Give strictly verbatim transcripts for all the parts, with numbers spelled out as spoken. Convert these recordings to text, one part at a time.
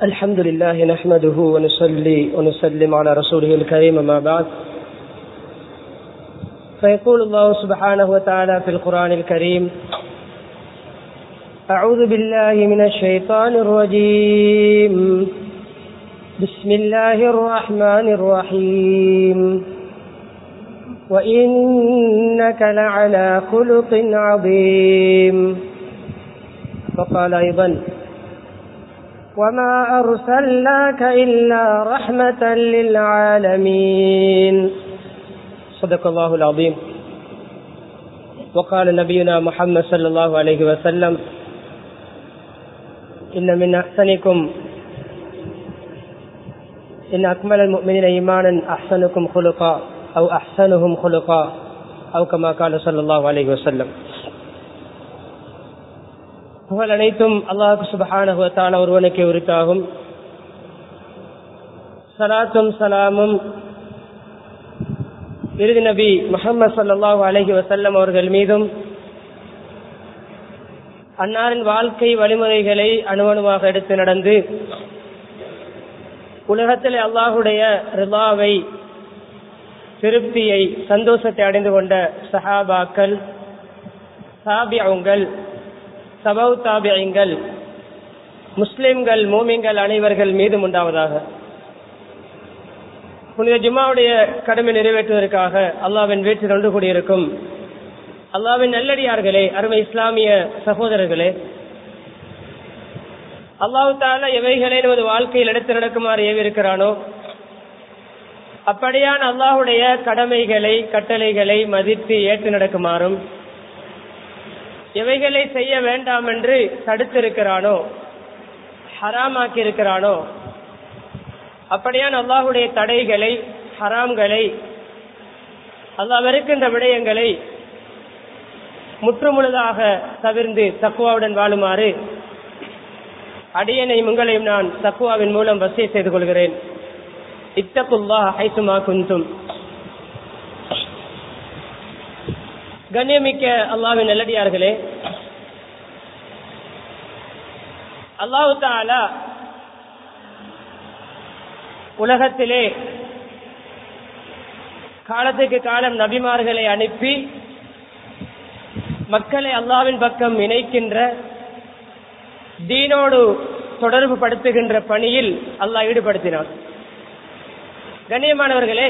الحمد لله نحمده ونصلي ونسلم على رسوله الكريم ما بعد فيقول الله سبحانه وتعالى في القرآن الكريم أعوذ بالله من الشيطان الرجيم بسم الله الرحمن الرحيم وإنك لعلى خلق عظيم. فقال أيضا وما أرسلناك إلا رحمة للعالمين. صدق الله العظيم. وقال نبينا محمد صلى الله عليه وسلم إن من أحسنكم إن أكمل المؤمنين إيمانا أحسنكم خلقا أو أحسنهم خلقا أو كما قال صلى الله عليه وسلم. புகழ் அனைத்தும் அல்லாஹ் சுப்ஹானஹு வ தஆலா ஒருவனுக்கே உரித்தாகும். ஸலாத்தும் ஸலாமும் இறுதி நபி முஹம்மது ஸல்லல்லாஹு அலைஹி வஸல்லம் அவர்கள் மீதும் அன்னாரின் வாழ்க்கை வழிமுறைகளை அணுவணுவாக எடுத்து நடந்து உலகத்தில் அல்லாஹுடைய ரிலாவை திருப்தியை சந்தோஷத்தை அடைந்து கொண்ட சஹாபாக்கள், தாபிஊன்கள், தபௌ தாபிஈன்கள், முஸ்லிம்கள், மூமின்கள் அனைவர்கள் மீதும் உண்டாவதாக. புனித ஜும்மாவுடைய கடமை நிறைவேற்றுவதற்காக அல்லாஹ்வின் வீட்டில் ஒன்று கூடியிருக்கும் அல்லாஹ்வின் நல்லடியார்களே, அருமை இஸ்லாமிய சகோதரர்களே, அல்லாஹ் தஆலா எவைகளை நமது வாழ்க்கையில் எடுத்து நடக்குமாறு ஏவிருக்கிறானோ அப்படியான அல்லாஹுடைய கடமைகளை, கட்டளைகளை மதித்து ஏற்று நடக்குமாறும், எவைகளை செய்ய வேண்டாம் என்று தடுத்திருக்கிறானோ, ஹராமாக்கி இருக்கிறானோ அப்படியான அல்லாஹுடைய தடைகளை, ஹராம்களை, அல்லாஹ் வெறுக்கின்ற விடயங்களை முற்றுமுழுதாக தவிர்ந்து தக்வாவுடன் வாழுமாறு அடியனை உங்களையும் நான் தக்வாவின் மூலம் வசிய செய்து கொள்கிறேன். இத்தகுல்லாஹ் ஹைசுமா குந்தும். கண்ணியமிக்க அல்லாஹ்வின் நல்லடியார்களே, அல்லாஹ் தஆலா உலகத்திலே காலத்துக்கு காலம் நபிமார்களை அனுப்பி மக்களை அல்லாஹ்வின் பக்கம் இணைக்கின்ற, தீனோடு தொடர்பு படுத்துகின்ற பணியில் அல்லாஹ் ஈடுபடுத்தினான். கண்ணியமானவர்களே,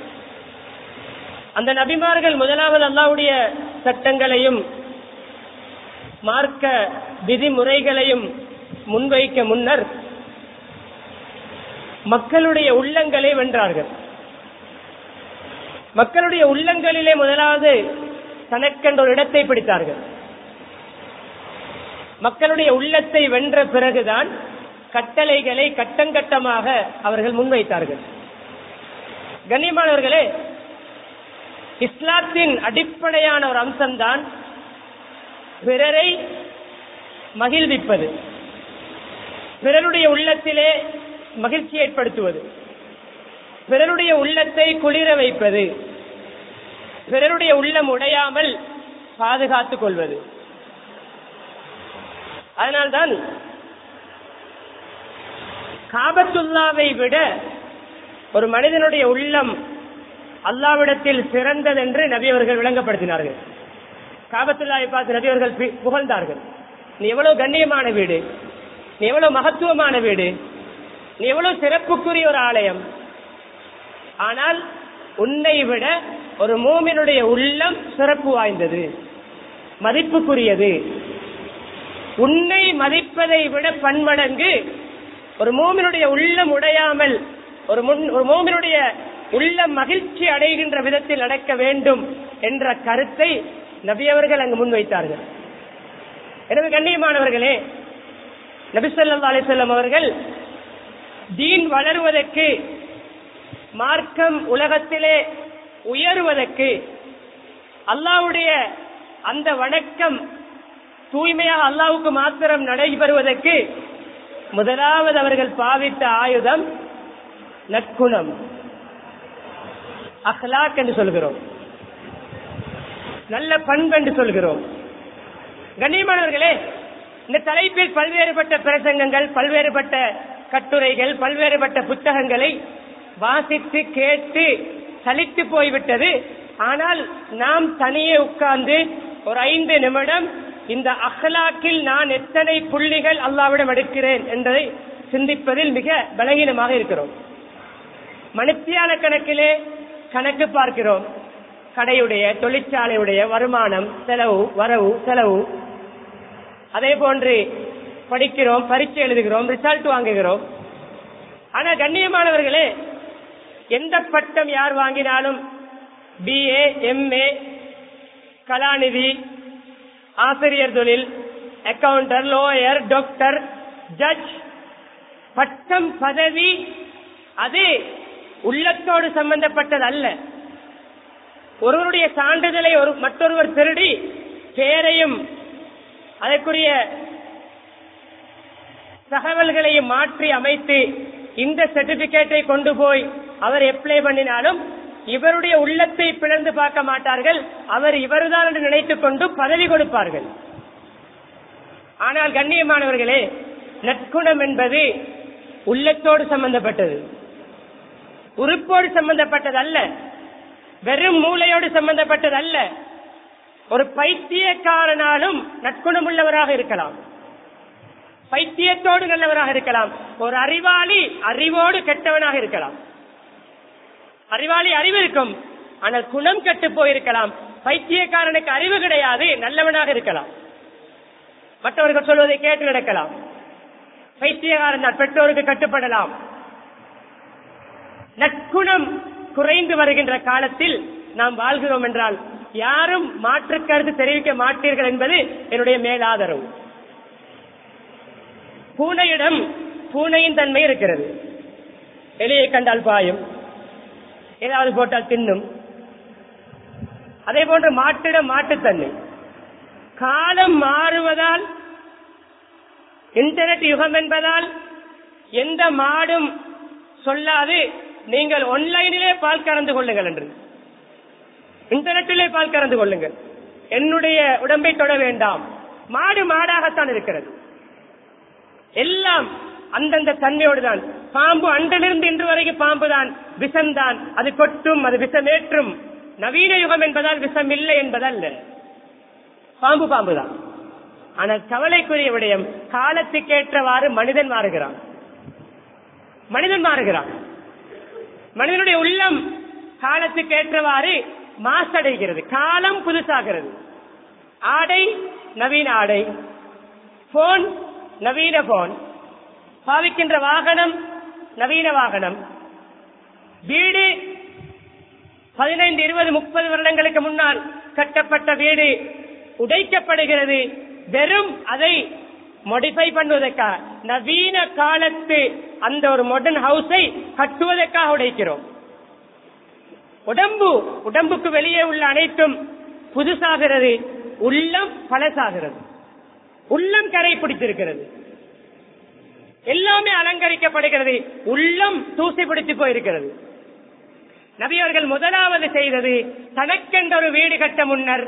அந்த நபிமார்கள் முதலாவது அல்லாஹ்வுடைய சட்டங்களையும் மார்க்க விதிமுறைகளையும் முன்வைக்க முன்னர் மக்களுடைய உள்ளங்களை வென்றார்கள். மக்களுடைய உள்ளங்களிலே முதலாவது தனக்கென்ற ஒரு இடத்தை பிடித்தார்கள். மக்களுடைய உள்ளத்தை வென்ற பிறகுதான் கட்டளைகளை கட்டங்கட்டமாக அவர்கள் முன்வைத்தார்கள். கண்ணியமானவர்களே, இஸ்லாத்தின் அடிப்படையான ஒரு அம்சம்தான் பிறரை மகிழ்விப்பது, பிறருடைய உள்ளத்திலே மகிழ்ச்சி ஏற்படுத்துவது, பிறருடைய உள்ளத்தை குளிர வைப்பது, பிறருடைய உள்ளம் உடையாமல் பாதுகாத்துக் கொள்வது. அதனால்தான் காபத்துல்லாவை விட ஒரு மனிதனுடைய உள்ளம் அல்லாஹ்விடத்தில் சிறந்ததென்று நபி அவர்கள் விளங்கப்படுத்தினார்கள். காபத்துல்லாவை பார்த்து நபி அவர்கள் புகழ்ந்தார்கள். நீ எவ்வளவு கண்ணியமான வீடு, நீ எவ்வளவு மகத்துவமான வீடு, நீ எவ்வளவு சிறப்புக்குரிய ஒரு ஆலயம். ஆனால் உன்னை விட ஒரு மூமினுடைய உள்ளம் சிறப்பு வாய்ந்தது, மதிப்புக்குரியது. உன்னை மதிப்பதை விட பன்மடங்கு ஒரு மூமினுடைய உள்ளம் உடையாமல் ஒரு முன் ஒரு மூமினுடைய உள்ளம் மகிழ்ச்சி அடைகின்ற விதத்தில் நடக்க வேண்டும் என்ற கருத்தை நபி அவர்கள் அங்கு முன்வைத்தார்கள். எனவே கண்ணியமானவர்களே, நபி ஸல்லல்லாஹு அலைஹி வஸல்லம் அவர்கள் தீன் வளருவதற்கு, மார்க்கம் உலகத்திலே உயருவதற்கு, அல்லாஹ்வுடைய அந்த வணக்கம் தூய்மையாக அல்லாஹ்வுக்கு மாத்திரம் நடைபெறுவதற்கு முதலாவது அவர்கள் பாவித்த ஆயுதம் நற்குணம், அஹ்லாக் என்று சொல்கிறோம், நல்ல பண்பு என்று சொல்கிறோம். கண்ணியமானவர்களே, இந்த தலைப்பில் பல்வேறுபட்ட பிரசங்கங்கள், பல்வேறுபட்ட கட்டுரைகள், பல்வேறுபட்ட புத்தகங்களை வாசித்து கேட்டு சலித்து போய்விட்டது. ஆனால் நாம் தனியே உட்கார்ந்து ஒரு ஐந்து நிமிடம் இந்த அஹ்லாக்கில் நான் எத்தனை புள்ளிகள் அல்லாஹ்விடம் எடுக்கிறேன் என்பதை சிந்திப்பதில் மிக பலகீனமாக இருக்கிறோம். மணித்தியால கணக்கிலே கணக்கு பார்க்கிறோம். கடையுடைய, தொழிற்சாலையுடைய வருமானம், செலவு, வரவு, செலவு. அதே போன்று படிக்கிறோம், பரீட்சை எழுதுகிறோம், ரிசல்ட் வாங்குகிறோம். ஆனா கண்ணியமானவர்களே, எந்த பட்டம் யார் வாங்கினாலும் பிஏ, எம்ஏ, கலாநிதி, ஆசிரியர் தொழில், அக்கவுண்டர், லோயர், டாக்டர், ஜட்ஜ், பட்டம், பதவி அது உள்ளத்தோடு சம்பந்தப்பட்டது அல்ல. ஒருவருடைய சான்றிதழை ஒரு மற்றொருவர் திருடி பெயரையும் அதற்குரிய தகவல்களையும் மாற்றி அமைத்து இந்த சர்டிபிகேட்டை கொண்டு போய் அவர் அப்ளை பண்ணினாலும் இவருடைய உள்ளத்தை பிளந்து பார்க்க மாட்டார்கள். அவர் இவர்தான் என்று நினைத்துக் கொண்டு பதவி கொடுப்பார்கள். ஆனால் கண்ணியமானவர்களே, நற்குணம் என்பது உள்ளத்தோடு சம்பந்தப்பட்டது, உறுப்போடு சம்பந்தப்பட்டது அல்ல, வெறும் மூளையோடு சம்பந்தப்பட்டது அல்ல. ஒரு பைத்தியக்காரனாலும் நற்குணம் உள்ளவராக இருக்கலாம், பைத்தியத்தோடு நல்லவராக இருக்கலாம். ஒரு அறிவாளி அறிவோடு கெட்டவனாக இருக்கலாம். அறிவாளி அறிவு இருக்கும், ஆனால் குணம் கெட்டு போயிருக்கலாம். பைத்தியக்காரனுக்கு அறிவு கிடையாது, நல்லவனாக இருக்கலாம். மற்றவர்கள் சொல்வதை கேட்டு நடக்கலாம். பைத்தியக்காரன் தான் பெற்றோருக்கு கட்டுப்படலாம். நற்குணம் குறைந்து வருகின்ற காலத்தில் நாம் வாழ்கிறோம் என்றால் யாரும் மாற்று கருத்து தெரிவிக்க மாட்டீர்கள் என்பது என்னுடைய மேலாதரவு. பூனையிடம் பூனையின் தன்மை இருக்கிறது. எலியை கண்டால் பாயும், ஏதாவது போட்டால் தின்னும். அதே போன்று மாட்டிடம் மாட்டுத்தன்மை. காலம் மாறுவதால், இன்டர்நெட் யுகம் என்பதால் எந்த மாடும் சொல்லாது நீங்கள் ஆன்லைனிலே பால் கறந்து கொள்ளுங்கள் என்று, இன்டர்நெட்டிலே பால் கறந்து கொள்ளுங்கள், என்னுடைய உடம்பை தொட வேண்டாம். மாடு மாடாகத்தான் இருக்கிறது. எல்லாம் அந்தந்த தன்மையோடு தான். பாம்பு அன்றிலிருந்து இன்று வரைக்கும் பாம்பு தான், விஷம்தான். அது கொட்டும், அது விஷமேற்றும். நவீன யுகம் என்பதால் விஷம் இல்லை என்பதல்ல, பாம்பு பாம்பு தான். ஆனால் கவலைக்குரிய விடயம், காலத்துக்கேற்றவாறு மனிதன் மாறுகிறான். மனிதன் மாறுகிறான். மனிதனுடைய உள்ளம் காலத்துக்கேற்றவாறு மாசடைகிறது. காலம் புதுசாகிறது. ஆடை நவீன ஆடை, போன் நவீன போன், பாவிக்கின்ற வாகனம் நவீன வாகனம். வீடு பதினைந்து இருபது முப்பது வருடங்களுக்கு முன்னால் கட்டப்பட்ட வீடு உடைக்கப்படுகிறது. வெறும் அதை மாடிஃபை பண்ணுவதற்காக, நவீன காலத்து அந்த ஒரு மாடர்ன் ஹவுஸை கட்டுவதற்காக உடைக்கிறோம். உடம்பு உடம்புக்கு வெளியே உள்ள அனைத்தும் புதுசாகிறது, உள்ளம் பழசாகிறது. உள்ளம் கரை பிடித்திருக்கிறது, எல்லாமே அலங்கரிக்கப்படுகிறது, உள்ளம் தூசி பிடித்து போயிருக்கிறது. நபி அவர்கள் முதலாவது செய்தது, தனக்கென்று ஒரு வீடு கட்ட முன்னர்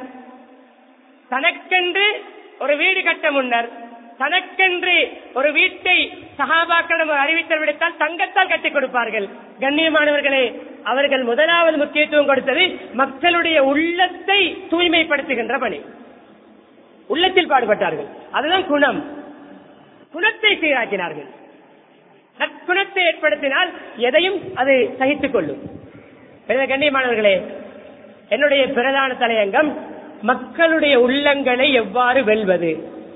தனக்கென்று ஒரு வீடு கட்ட முன்னர் தனக்கென்று ஒரு வீட்டை சஹாபாக்களிடம் அறிவித்தல் விடுத்தால் தங்கத்தால் கட்டிக் கொடுப்பார்கள். கண்ணியமானவர்களே, அவர்கள் முதலாவது முக்கியத்துவம் கொடுத்தது மக்களுடைய உள்ளத்தை தூய்மைப்படுத்துகின்ற பணி. உள்ளத்தில் பாடுபட்டார்கள். அதுதான் குணம். குணத்தை சீராக்கினார்கள். நற்குணத்தை ஏற்படுத்தினால் எதையும் அது சகித்துக் கொள்ளும். கண்ணியமானவர்களே, என்னுடைய பிரதான தலையங்கம் மக்களுடைய உள்ளங்களை எவ்வாறு வெல்வது.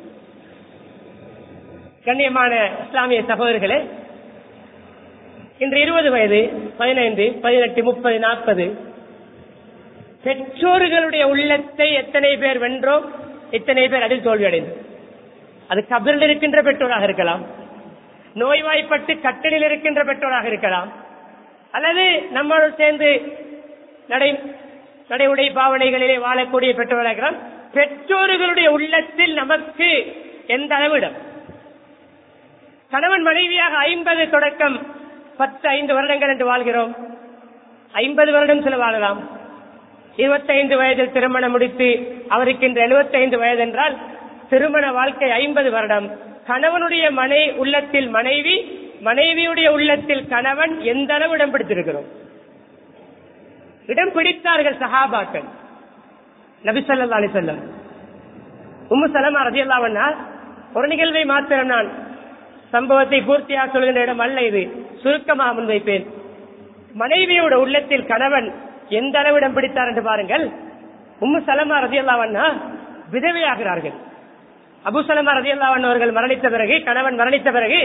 கண்ணியமான இஸ்லாமிய சகோதரர்களே, இன்று இருபது வயது, பதினைந்து, பதினெட்டு, முப்பது, நாற்பது பெற்றோர்களுடைய உள்ளத்தை எத்தனை பேர் வென்றோம், எத்தனை பேர் அதில் தோல்வி அடைந்தோம். அது கபரில் இருக்கின்ற பெற்றோராக இருக்கலாம், நோய்வாய்ப்பட்டு கட்டளில் இருக்கின்ற பெற்றோராக இருக்கலாம், அல்லது நம்மளோடு சேர்ந்து நடை நடை உடை பாவனைகளிலே வாழக்கூடிய பெற்றோராக இருக்கலாம். பெற்றோர்களுடைய உள்ளத்தில் நமக்கு எந்த அளவிடம்? கணவன் மனைவியாக ஐம்பது தொடக்கம் பத்து ஐந்து வருடங்கள் என்று வாழ்கிறோம். ஐம்பது வருடம் சில வாழலாம். இருபத்தைந்து வயதில் திருமணம் முடித்து அவருக்கு இன்று எழுபத்தி ஐந்து வயது என்றால் திருமண வாழ்க்கை ஐம்பது வருடம். கணவனுடைய மனை உள்ளத்தில் மனைவி மனைவியுடைய உள்ளத்தில் கணவன் எந்த அளவு இடம் பிடித்திருக்கிறோம். இடம் பிடித்தார்கள் சஹாபாக்கள். நபி ஸல்லல்லாஹு அலைஹி வஸல்லம் உம்மு சலமா ரலியல்லாஹு அன்ஹா ஒரு நிகழ்வை மாத்திரம் நான் சம்பவத்தை பூர்த்தியாக சொல்கின்ற இடம் அல்ல இது, சுருக்கமாக முன்வைப்பேன். மனைவியோட உள்ளத்தில் கணவன் எந்த அளவு இடம் பிடித்தார் என்று பாருங்கள். உம்மு சலமா ரலியல்லாஹு அன்ஹா விதவையாகிறார்கள். அபூ சலமா ரலியல்லாஹு அன்ஹு அவர்கள் மரணித்த பிறகு, கணவன் மரணித்த பிறகு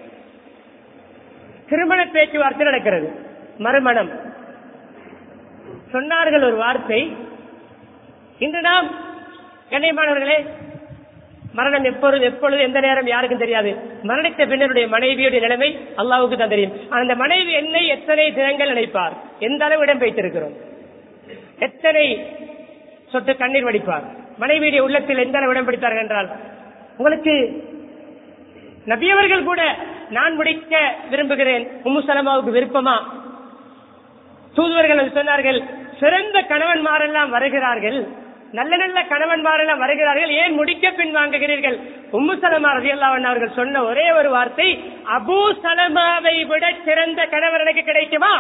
திருமண பேச்சுவார்த்தை நடக்கிறது, மறுமணம். சொன்னார்கள் ஒரு வார்த்தை, இன்று நாம் கண்ணியமானவர்களே, மரணம் எப்பொழுது எப்பொழுது எந்த நேரம் யாருக்கும் தெரியாது. மரணித்த பின்னருடைய மனைவியுடைய நிலைமை அல்லாஹ்வுக்கு தான் தெரியும். அந்த மனைவி என்னை எத்தனை தினங்கள் நினைப்பார், எந்த அளவு இடம் வைத்திருக்கிறோம், எத்தனை சொட்டு கண்ணீர் வடிப்பார், மனைவியுடைய உள்ளத்தில் எந்த அளவு இடம் பிடித்தார்கள் என்றால், உங்களுக்கு நபியவர்கள் கூட நான் முடிக்க விரும்புகிறேன், உம்மு சலமாவுக்கு விருப்பமா? தூதுவர்கள் சொன்னார்கள், சிறந்த கணவன்மாரெல்லாம் வருகிறார்கள், நல்ல நல்ல கணவன்மாரெல்லாம் வருகிறார்கள், ஏன் முடிக்க பின் வாங்குகிறீர்கள்? உம்மு சலமா ரலியல்லாஹு அன்ஹா அவர்கள் சொன்ன ஒரே ஒரு வார்த்தை, அபூ சலமாவை விட சிறந்த கணவர் எனக்கு கிடைக்குமா?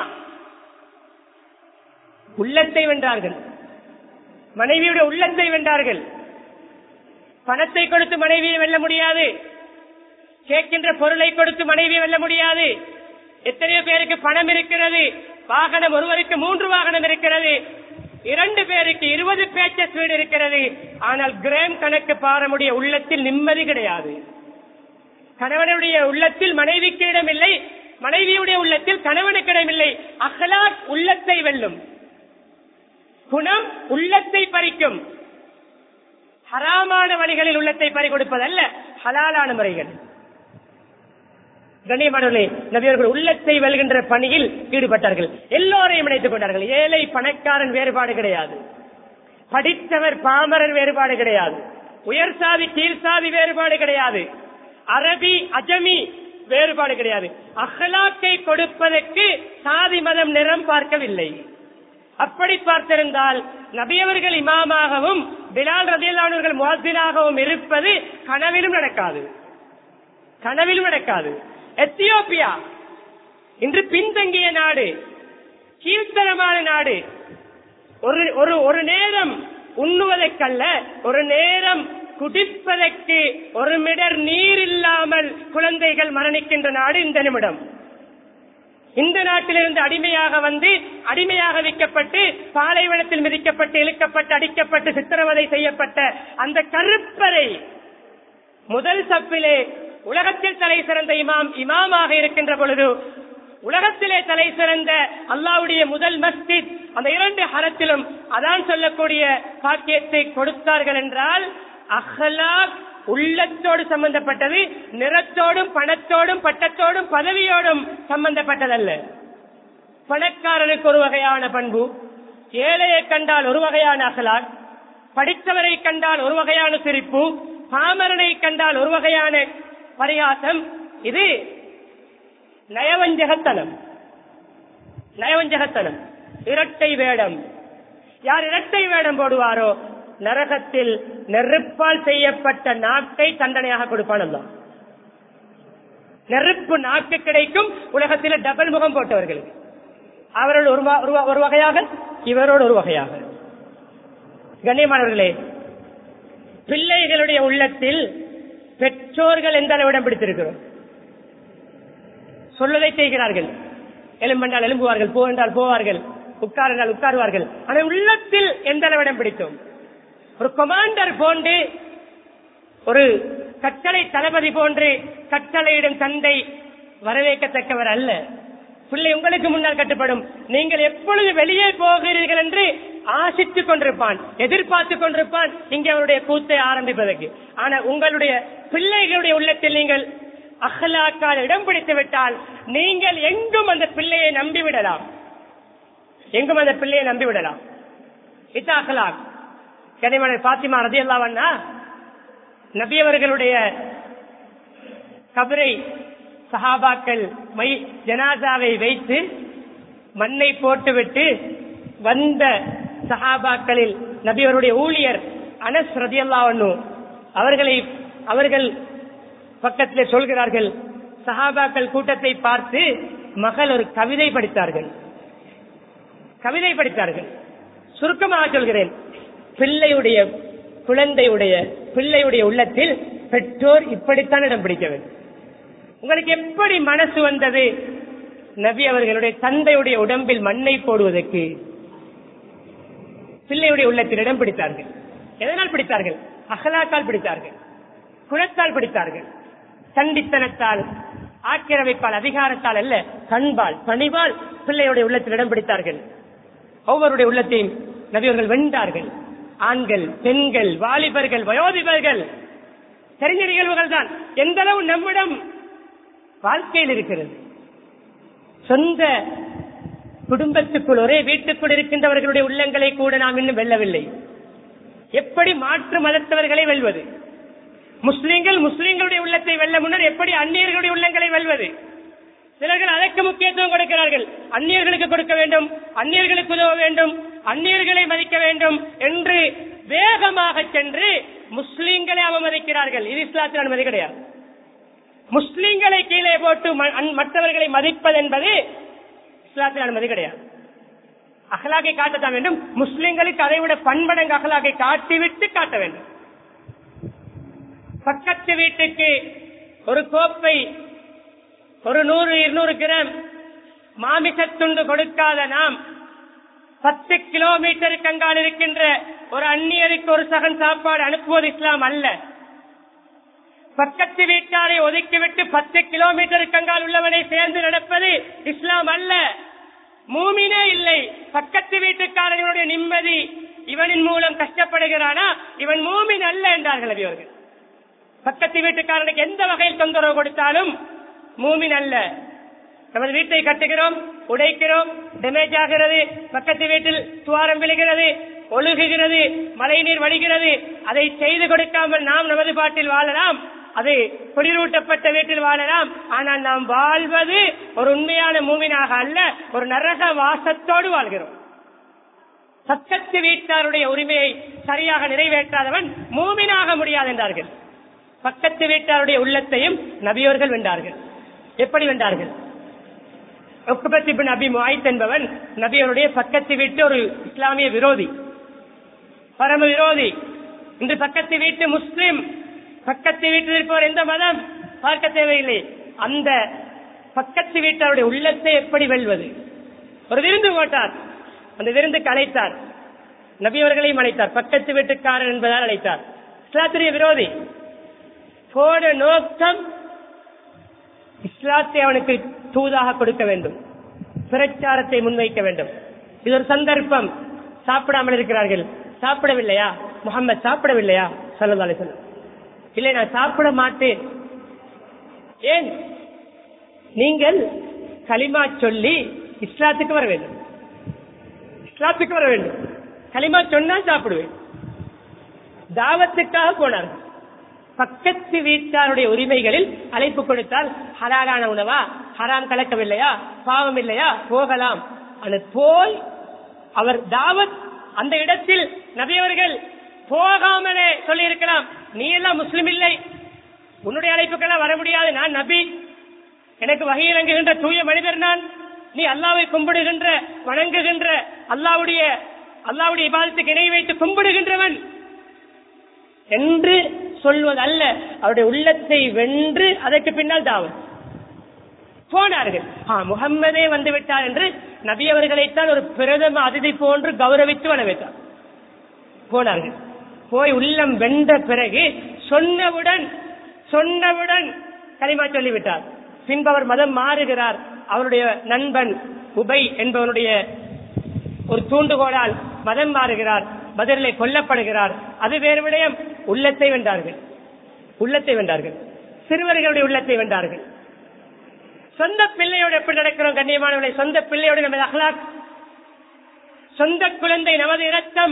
உள்ளத்தை வென்றார்கள், மனைவியுடைய உள்ளத்தை வென்றார்கள். பணத்தை கொடுத்து மனைவியை வெல்ல முடியாது, கேட்கின்ற பொருளை கொடுத்து மனைவியை வெல்ல முடியாது. எத்தனையோ பேருக்கு பணம் இருக்கிறது, வாகனம், ஒருவருக்கு மூன்று வாகனம் இருக்கிறது, இரண்டு பேருக்கு இருபது பேச்சஸ் வீடு இருக்கிறது, ஆனால் கிராம் கணக்கு பாரமுடைய உள்ளத்தில் நிம்மதி கிடையாது. கணவனுடைய உள்ளத்தில் மனைவிக்கு இடமில்லை, மனைவியுடைய உள்ளத்தில் கணவனுக்கு இடமில்லை. அஹ்லாக் உள்ளத்தை வெல்லும், குணம் உள்ளத்தை பறிக்கும். ஹராமான வழிகளில் உள்ளத்தை பறி கொடுப்பதல்ல, ஹலாலான முறைகள். கண்ணியமானவர்களே, நபியவர்கள் உள்ளத்தை வெல்கின்ற பணியில் ஈடுபட்டார்கள். எல்லோரையும் இணைத்துக் கொண்டார்கள். ஏழை பணக்காரன் வேறுபாடு கிடையாது, படித்தவர் பாமரன் வேறுபாடு கிடையாது, உயர் சாதி கீழ் சாதி வேறுபாடு கிடையாது, அரபி அஜமி வேறுபாடு கிடையாது. அஹ்லாக்கை கொடுப்பதற்கு சாதி மதம் நிறம் பார்க்கவில்லை. அப்படி பார்த்திருந்தால் நபியவர்கள் இமாமாகவும் பிலால் ரலியல்லாஹு அன்ஹு முஅஸ்ஸினாகவும் இருப்பது கனவிலும் நடக்காது, கனவிலும் நடக்காது. எத்தியோப்பியா இன்று பின்தங்கிய நாடு, கீழ்த்தரமான நாடு. ஒரு ஒரு ஒரு நேரம் உண்ணுவதற்கல்ல, ஒரு நேரம் குடிப்பதற்கு ஒரு மிடர் நீர் இல்லாமல் குழந்தைகள் மரணிக்கின்ற நாடு இந்த நிமிடம். இந்த நாட்டிலிருந்து அடிமையாக வந்து அடிமையாக விற்கப்பட்டு பாலைவனத்தில் மிதிக்கப்பட்டு இழுக்கப்பட்டு அடிக்கப்பட்டு சித்திரவதை செய்யப்பட்ட அந்த கருப்பரை முதல் சப்பிலே உலகத்தில் தலை சிறந்த இமாம் இமாமாக இருக்கின்ற பொழுது, உலகத்திலே தலை சிறந்த அல்லாஹ்வுடைய முதல் மஸ்ஜித், அந்த இரண்டு ஹரத்திலும் அதான் சொல்லக்கூடிய பாக்கியத்தை கொடுத்தார்கள் என்றால், அஹ்லாக் உள்ளத்தோடு சம்பந்தப்பட்டது, நிறத்தோடும் பணத்தோடும் பட்டத்தோடும் பதவியோடும் சம்பந்தப்பட்டதல்ல. பணக்காரனுக்கு ஒரு வகையான பண்பு, ஏழையை கண்டால் ஒரு வகையான அஹ்லாக், படித்தவரை கண்டால் ஒரு வகையான சிரிப்பு, பாமரனை கண்டால் ஒரு வகையான பரிகாசம். இது நயவஞ்சகத்தனம், நயவஞ்சகத்தனம், இரட்டை வேடம். யார் இரட்டை வேடம் போடுவாரோ நரகத்தில் நெருப்பால் செய்யப்பட்ட நாக்கை தண்டனையாக கொடுப்பான் அல்லாஹ். நெருப்பு நாக்கு கிடைக்கும் உலகத்தில் டபுள் முகம் போட்டவர்கள், அவரோடு ஒரு வகையாக, இவரோடு ஒரு வகையாக. கண்ணியமானவர்களே, பிள்ளைகளுடைய உள்ளத்தில் பெற்றோர்கள் எந்த அளவு இடம் பிடித்திருக்கிறோம். சொல்வதை செய்கிறார்கள், எலும்பென்றால் எலும்புவார்கள், போ என்றால் போவார்கள், உட்கார் என்றால் உட்காருவார்கள். ஆனால் உள்ளத்தில் எந்த அளவு இடம் பிடித்தோம். ஒரு கமாண்டர் போன்று, ஒரு கட்டளை தளபதி போன்று கட்டளையிடும் தந்தை வரவேற்கத்தக்கவர் அல்ல. பிள்ளை உங்களுக்கு முன்னால் கட்டுப்படும். நீங்கள் எப்பொழுது வெளியே போகிறீர்கள் என்று ஆசித்துக் கொண்டிருப்பான், எதிர்பார்த்துக் கொண்டிருப்பான் இங்கே அவருடைய கூத்தை ஆரம்பிப்பதற்கு. ஆனால் உங்களுடைய பிள்ளைகளுடைய உள்ளத்தில் நீங்கள் அஹ்லாக்கால் இடம் பிடித்து விட்டால் நீங்கள் எங்கும் அந்த பிள்ளையை நம்பிவிடலாம், எங்கும் அந்த பிள்ளையை நம்பிவிடலாம். இது அஹ்லாக். கனிமனை பாத்திமா ரலியல்லாஹு அன்ஹா நபியவர்களுடைய கபரை சஹாபாக்கள் மை ஜனாசாவை வைத்து மண்ணை போட்டுவிட்டு வந்த சஹாபாக்களில் நபியவருடைய ஊழியர் அனஸ் ரலியல்லாஹு அன்ஹு அவர்களை அவர்கள் பக்கத்திலே சொல்கிறார்கள், சஹாபாக்கள் கூட்டத்தை பார்த்து மகள் ஒரு கவிதை படித்தார்கள். கவிதை படித்தார்கள். சுருக்கமாக சொல்கிறேன், பிள்ளையுடைய குழந்தையுடைய பிள்ளையுடைய உள்ளத்தில் பெற்றோர் இப்படித்தான் இடம் பிடிக்க வேண்டும். உங்களுக்கு எப்படி மனசு வந்தது நபி அவர்களுடைய தந்தையுடைய உடம்பில் மண்ணை போடுவதற்கு? பிள்ளையுடைய உள்ளத்தில் இடம் பிடித்தார்கள். எதனால் பிடித்தார்கள்? அகலாக்கால் பிடித்தார்கள், குணத்தால் பிடித்தார்கள், சண்டித்தனத்தால், ஆக்கிரமிப்பால், அதிகாரத்தால் அல்ல, பண்பால், பணிவால் பிள்ளையுடைய உள்ளத்தில் இடம் பிடித்தார்கள். ஒவ்வொருடைய உள்ளத்தையும் நபியவர்கள் வென்றார்கள். ஆண்கள், பெண்கள், வாலிபர்கள், வயோதிபர்கள், தெரிஞ்ச நிகழ்வுகள் தான். எந்த அளவு நம்மிடம் வாழ்க்கையில் இருக்கிறது. சொந்த குடும்பத்துக்குள் ஒரே வீட்டுக்குள் இருக்கின்றவர்களுடைய உள்ளங்களை கூட நாம் இன்னும் வெல்லவில்லை. எப்படி மாற்று மதத்தவர்களை வெல்வது? முஸ்லிம்கள் முஸ்லிம்களுடைய உள்ளத்தை வெல்ல முன்னர் எப்படி அந்நியர்களுடைய உள்ளங்களை வெல்வது? சிலர்கள் அதற்கு முக்கியத்துவம் கொடுக்கிறார்கள். அந்நியர்களுக்கு கொடுக்க வேண்டும், அந்நியர்களுக்கு உதவ வேண்டும், அந்நியர்களை மதிக்க வேண்டும் என்று வேகமாக சென்று முஸ்லிம்களை அவமதிக்கிறார்கள். இது இஸ்லாத்தில் அனுமதி கிடையாது. முஸ்லிம்களை கீழே போட்டு மற்றவர்களை மதிப்பது என்பது இஸ்லாத்தில் அனுமதி கிடையாது. அகலாகை காட்டத்தான் வேண்டும். முஸ்லிம்களுக்கு அதை விட பண்படங்கு அகலாகை காட்டிவிட்டு காட்ட வேண்டும். பக்கத்து வீட்டுக்கு ஒரு கோப்பை, ஒரு நூறு இருநூறு கிராம் மாமிசத்துண்டு கொடுக்காத நாம் பத்து கிலோமீட்டருக்கு அங்கால் இருக்கின்ற ஒரு அந்நியருக்கு ஒரு சகன் சாப்பாடு அனுப்புவது இஸ்லாம் அல்ல. பக்கத்து வீட்டாரை ஒதுக்கிவிட்டு பத்து கிலோமீட்டருக்கு அங்கால் உள்ளவனை சேர்ந்து நடப்பது இஸ்லாம் அல்ல. மூமினே இல்லை. பக்கத்து வீட்டுக்காரர்களுடைய நிம்மதி இவனின் மூலம் கஷ்டப்படுகிறானா, இவன் மூமின் அல்ல என்றார்கள் அவர்கள். பக்கத்து வீட்டுக்காரனுக்கு எந்த வகையில் தொந்தரவு கொடுத்தாலும் மூமின் அல்ல. நமது வீட்டை கட்டுகிறோம், உடைக்கிறோம், டேமேஜ் ஆகிறது, பக்கத்து வீட்டில் துவாரம் விழுகிறது, ஒழுகுகிறது, மழை நீர் வடிகிறது. அதை செய்து கொடுக்காமல் நாம் நமது பாட்டில் வாழலாம், அது குளிரூட்டப்பட்ட வீட்டில் வாழலாம். ஆனால் நாம் வாழ்வது ஒரு உண்மையான மூமினாக அல்ல, ஒரு நரக வாசத்தோடு வாழ்கிறோம். பக்கத்து வீட்டாருடைய உரிமையை சரியாக நிறைவேற்றாதவன் மூமினாக முடியாது என்றார்கள். பக்கத்து வீட்டாருடைய உள்ளத்தையும் நபியோர்கள் வென்றார்கள். எப்படி வென்றார்கள்? உக்பத் இப்னு அபி முஆய்த் என்பவன் நபியோருடைய பக்கத்து வீட்டு ஒரு இஸ்லாமிய விரோதி, பரம விரோதி. இன்று பக்கத்து வீட்டு முஸ்லிம், பக்கத்து வீட்டில் இருப்பவர் எந்த மதம் பார்க்க தேவையில்லை. அந்த பக்கத்து வீட்டாருடைய உள்ளத்தை எப்படி வெல்வது? ஒரு விருந்து போட்டார், அந்த விருந்துக்கு அழைத்தார், நபியவர்களையும் அழைத்தார், பக்கத்து வீட்டுக்காரர் என்பதால் அழைத்தார். இஸ்லாத்திரிய விரோதி. போன நோக்கம் இஸ்லாத்தை அவனுக்கு தூதாக கொடுக்க வேண்டும், பிரச்சாரத்தை முன்வைக்க வேண்டும். இது ஒரு சந்தர்ப்பம். சாப்பிடாமல் இருக்கிறார்கள். சாப்பிடவில்லையா முஹம்மது? சாப்பிடவில்லையா ஸல்லல்லாஹு அலைஹி வஸல்லம்? இல்லை, நான் சாப்பிட மாட்டேன். ஏன்? நீங்கள் கலிமா சொல்லி இஸ்லாத்துக்கு வர வேண்டும், இஸ்லாத்துக்கு வர வேண்டும். கலிமா சொன்னா சாப்பிடுவேன். தாவத்துக்காக போனார்கள். பக்கத்து வீட்டாருடைய உரிமைகளில் அழைப்பு கொடுத்தால் ஹலாலான உணவா, ஹராம் கலக்கவில்லையா, பாவம் இல்லையா, போகலாம். ஆனால் போய் அவர் தாவத் அந்த இடத்தில் நபியவர்கள் போகாமலே சொல்லி இருக்கலாம், நீ எல்லாம் முஸ்லிம் இல்லை, உன்னுடைய அழைப்புக்கெல்லாம் வர முடியாது, நான் நபி, எனக்கு வகை இறங்குகின்ற தூய மனிதர் நான், நீ அல்லாவை கும்பிடுகின்ற வணங்குகின்ற அல்லாவுடைய அல்லாவுடைய இபாதத்துக்கு இணை வைத்து கும்பிடுகின்றவன் என்று சொல்வது அல்ல. அவருடைய உள்ளத்தை வென்று அதற்கு பின்னால் தாவத் போனார்கள். முகம்மதே வந்து விட்டார் என்று நபி அவர்களைத்தான் ஒரு பிரதம அதிதி போன்று கௌரவித்து வரவேற்றார். போனார்கள். போய் உள்ளம் வென்ற பிறகு சொன்னவுடன் சொன்னவுடன் கலிமா சொல்லிவிட்டார். பின்பு அவர் மதம் மாறுகிறார். அவருடைய நண்பன் உபை என்பவனுடைய ஒரு தூண்டுகோளால் மதம் மாறுகிறார். பதிலே கொல்லப்படுகிறார். அது வேறு விடயம். உள்ளத்தை வென்றார்கள், உள்ளத்தை வென்றார்கள். சிறுவர்களுடைய உள்ளத்தை வென்றார்கள். சொந்த பிள்ளையோடு எப்படி நடக்கிறோம் கண்ணியமானவர்களை? சொந்த பிள்ளையோடு நமது அஹ்லாக், சொந்த குழந்தை நமது இரத்தம்,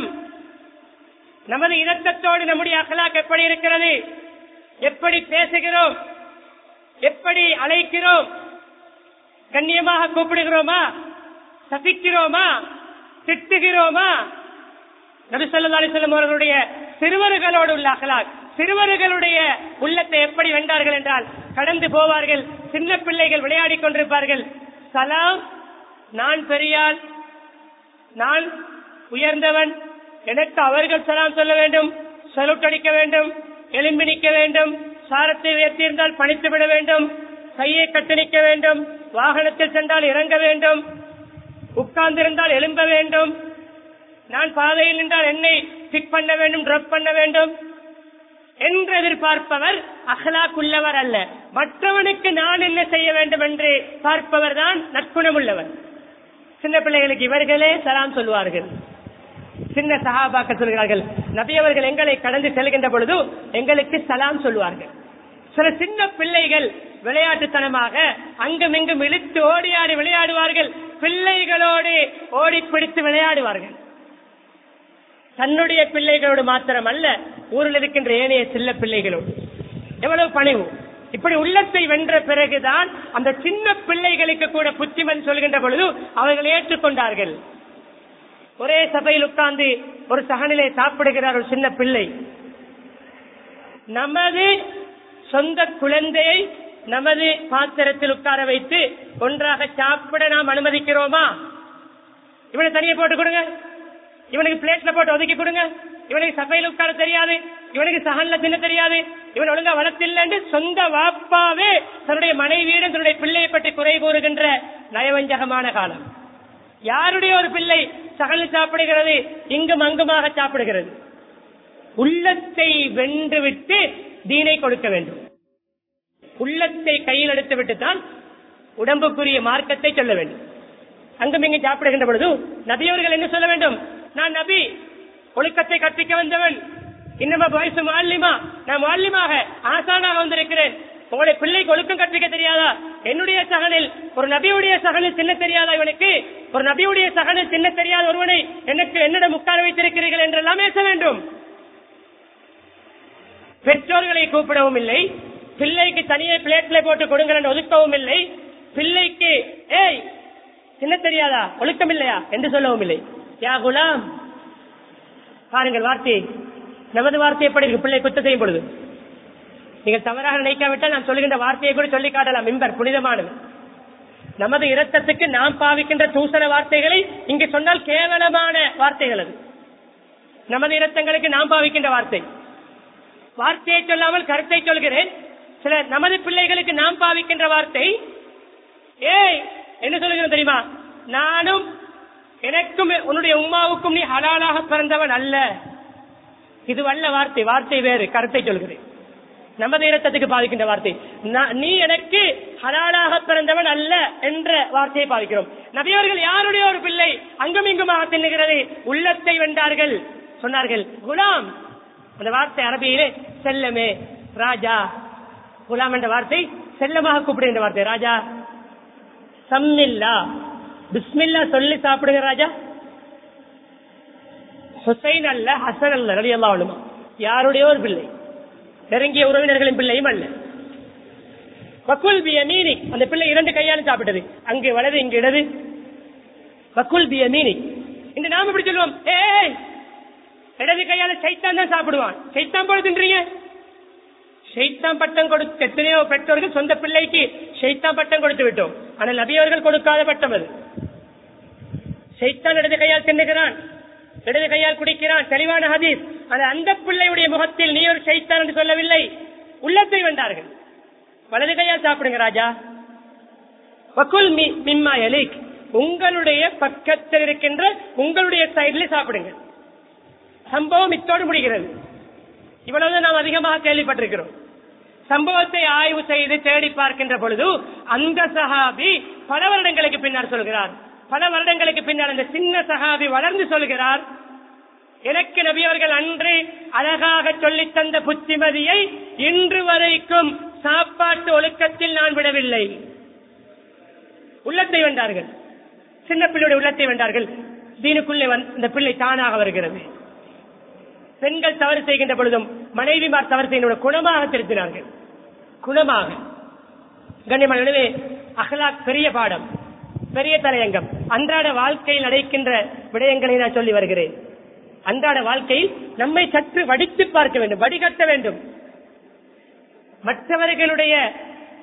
நமது இரத்தத்தோடு நம்முடைய அஹ்லாக் எப்படி இருக்கிறது? எப்படி பேசுகிறோம்? எப்படி அழைக்கிறோம்? கண்ணியமாக கூப்பிடுகிறோமா? சபிக்கிறோமா? திட்டுகிறோமா? நபி ஸல்லல்லாஹு அலைஹி வஸல்லம் அவர்களுடைய சிறுவர்களோடு உள்ள அஹ்லாக், சிறுவர்களுடைய உள்ளத்தை எப்படி வென்றார்கள் என்றால், கடந்து போவார்கள். சின்ன பிள்ளைகள் விளையாடி கொண்டிருப்பார்கள். சலாம், நான் பெரியாள், நான் உயர்ந்தவன், எனக்கு அவர்கள் சலாம் சொல்ல வேண்டும், சலூட் அடிக்க வேண்டும், எலும்பி நிற்க வேண்டும், சாரத்தை உயர்த்தியிருந்தால் பணித்து விட வேண்டும், கையை கட்டு நிற்க வேண்டும், வாகனத்தில் சென்றால் இறங்க வேண்டும், உட்கார்ந்திருந்தால் எழும்ப வேண்டும், நான் பாதையில் நின்றால் என்னை பிக் பண்ண வேண்டும், டிராப் பண்ண வேண்டும் என்று எதிர்பார்ப்பவர் அஹ்லாக் உள்ளவர் அல்ல. மற்றவனுக்கு நான் என்ன செய்ய வேண்டும் என்று பார்ப்பவர் தான் நற்குணம் உள்ளவர். சின்ன பிள்ளைகளுக்கு இவர்களே சலாம் சொல்வார்கள். சின்ன சஹாபாக்கள் சொல்கிறார்கள், நபி அவர்கள் எங்களை கடந்து செல்கின்ற பொழுது எங்களுக்கு சலாம் சொல்வார்கள். சில சின்ன பிள்ளைகள் விளையாட்டுத்தனமாக அங்கும் இங்கும் இழுத்து ஓடியாடி விளையாடுவார்கள். பிள்ளைகளோடு ஓடி பிடித்து விளையாடுவார்கள். தன்னுடைய பிள்ளைகளோடு மாத்திரம் அல்ல, ஊரில் இருக்கின்ற ஏனைய சின்ன பிள்ளைகளோடு. எவ்வளவு பணிவு! இப்படி உள்ளத்தை வென்ற பிறகுதான் அந்த சின்ன பிள்ளைகளுக்கு கூட புத்திமன் சொல்கின்ற பொழுது அவர்கள் ஏற்றுக்கொண்டார்கள். ஒரே சபையில் உட்கார்ந்து ஒரு சகனிலே சாப்பிடுகிறார் ஒரு சின்ன பிள்ளை. நமது சொந்த குழந்தையை நமது பாத்திரத்தில் உட்கார வைத்து ஒன்றாக சாப்பிட நாம் அனுமதிக்கிறோமா? இவனை தனியை போட்டு கொடுங்க, இவனுக்கு பிளேட்ல போட்டு ஒதுக்கி கொடுங்க, இவனுக்கு சபையில் உட்கார தெரியாது, இவனுக்கு சகன்ல தின்ன தெரியாது, இவன் ஒழுங்கா வளர்த்தில்லை என்று சொந்த வாப்பாவே தன்னுடைய மனைவியிடம் தன்னுடைய பிள்ளையை பற்றி குறை கூறுகின்ற நயவஞ்சகமான காலம். யாருடைய ஒரு பிள்ளை சகலில் சாப்பிடுகிறது, இங்கும் அங்குமாக சாப்பிடுகிறது. உள்ளத்தை வென்று விட்டு தீனை கொடுக்க வேண்டும். உள்ளத்தை கையில் எடுத்து விட்டுத்தான் உடம்புக்குரிய மார்க்கத்தை சொல்ல வேண்டும். அங்கும் இங்கு சாப்பிடுகின்ற பொழுது நபியவர்கள் என்ன சொல்ல வேண்டும்? நான் நபி, ஒழுக்கத்தை கற்பிக்க வந்தவன், இன்னும் வயசு மாலிமா, நான் மாலிமாக ஆசானாக வந்திருக்கிறேன். உங்களுடைய பிள்ளைக்கு ஒழுக்கம் கற்பிக்க தெரியாதா? என்னுடைய சகனில் ஒரு நபியுடைய சகனில் சின்ன தெரியாதா? இவனுக்கு ஒரு நபியுடைய சகனில் சின்ன தெரியாத ஒருவனை எனக்கு என்னிடம் உட்கார வைத்திருக்கிறீர்கள் என்றெல்லாம் பேச வேண்டும். பெற்றோர்களை கூப்பிடவும் இல்லை, பிள்ளைக்கு தனியே பிளேட்ல போட்டு கொடுங்கள் என்று ஒதுக்கவும் இல்லை, பிள்ளைக்கு ஏய் சின்ன தெரியாதா, ஒழுக்கம் இல்லையா என்று சொல்லவும் இல்லை. யா குலாம், பாருங்கள் வார்த்தை, நமது வார்த்தை எப்படி இருக்கு? பிள்ளை குத்த செய்யும் பொழுது நீங்கள் தவறாக நினைக்காவிட்டால் நான் சொல்லுகின்ற வார்த்தையை கூட சொல்லி காட்டலாம். மிம்பர் புனிதமானது. நமது இரத்தத்துக்கு நாம் பாவிக்கின்ற தூசண வார்த்தைகளை இங்கு சொன்னால் கேவலமான வார்த்தைகள். அது நமது இரத்தங்களுக்கு நாம் பாவிக்கின்ற வார்த்தை. வார்த்தையை சொல்லாமல் கருத்தை சொல்கிறேன். சில நமது பிள்ளைகளுக்கு நாம் பாவிக்கின்ற வார்த்தை ஏய் என்ன சொல்லுகிறேன் தெரியுமா? நானும் எனக்கும் உன்னுடைய உம்மாவுக்கும் நீ ஹலாலாக பிறந்தவன் அல்ல. இது வல்ல வார்த்தை, வார்த்தை வேறு, கருத்தை சொல்கிறேன். நமது இரத்தத்துக்கு பாதிக்கின்ற வார்த்தை நீ எனக்கு ஹலாலாக பிறந்தவன் அல்ல என்ற வார்த்தையை பாதிக்கிறோம். நபியவர்கள் யாருடைய ஒரு பிள்ளை அங்கும் இங்குமாக தின்னுகிறது, உள்ளத்தை வென்றார்கள். சொன்னார்கள் குலாம். அந்த வார்த்தை அரபியிலே செல்லமே, ராஜா. குலாம் என்ற வார்த்தை செல்லமாக கூப்பிடுகின்ற வார்த்தை. ராஜா, சம்மில்லா, பிஸ்மில்லா சொல்லி சாப்பிடுங்க ராஜா. ஹுசைன் அல்ல, ஹசன் அல்ல, ரலியல்லாஹு அன்ஹு, யாருடைய ஒரு பிள்ளை, நெருங்கிய உறவினர்களின் பிள்ளையும் அல்ல. வக்குல் பியமீனி, அந்த பிள்ளை இரண்டு கையாலும் சாப்பிட்டது, அங்கு வலது இங்கு இடது. வக்குல் பியமீனி. இந்த நாம எப்படி சொல்லுவோம்? ஏய், இடது கையால சைத்தான் தான் சாப்பிடுவான். சைத்தான் போல தின்றீங்க. ஷைத்தான் பட்டம் கொடுத்து எத்தனையோ பெற்றோர்கள் சொந்த பிள்ளைக்கு ஷைத்தான் பட்டம் கொடுத்து விட்டோம். ஆனால் நபி அவர்கள் கொடுக்காத பட்டம் அது. ஷைத்தான் இடது கையால் தின்னுகிறான், இடது கையால் குடிக்கிறான், தெளிவான ஹதீஸ். அந்த பிள்ளையுடைய முகத்தில் நீ ஒரு ஷைத்தான் என்று சொல்லவில்லை, உள்ளத்தை வென்றார்கள். வலது கையால் சாப்பிடுங்க ராஜா. வக்குல் மிம்மா யலிக், உங்களுடைய பக்கத்தில் இருக்கின்ற உங்களுடைய சைடில் சாப்பிடுங்க. சம்பவம் இத்தோடு முடிகிறது. இவ்வளவு நாம் அதிகமாக கேள்விப்பட்டிருக்கிறோம். சம்பவத்தை ஆய்வு செய்து தேடி பார்க்கின்ற பொழுது அந்த சஹாபி பல வருடங்களுக்கு பின்னால் சொல்கிறார். பல வருடங்களுக்கு பின்னால் அந்த சின்ன சஹாபி வளர்ந்து சொல்கிறார், எனக்கு நபி அவர்கள் அன்று அழகாக சொல்லித் தந்த புத்திமதியை இன்று வரைக்கும் சாப்பாட்டு ஒழுக்கத்தில் நான் விடவில்லை. உள்ளத்தை வென்றார்கள். சின்ன பிள்ளையுடைய உள்ளத்தை வென்றார்கள். தீனுக்குள்ளே இந்த பிள்ளை தானாக வருகிறது. பெண்கள் தவறு செய்கின்ற பொழுதும் மனைவிமார் தவறு செய்கின்ற குணமாக திருத்தினார்கள். குணமாக கண்ணியமான. எனவே அஹ்லாக் பெரிய பாடம், பெரிய தலையங்கம். அன்றாட வாழ்க்கையில் நடக்கின்ற விடயங்களை நான் சொல்லி வருகிறேன். அன்றாட வாழ்க்கையில் நம்மை சற்று வடித்து பார்க்க வேண்டும், வடிகட்ட வேண்டும். மற்றவர்களுடைய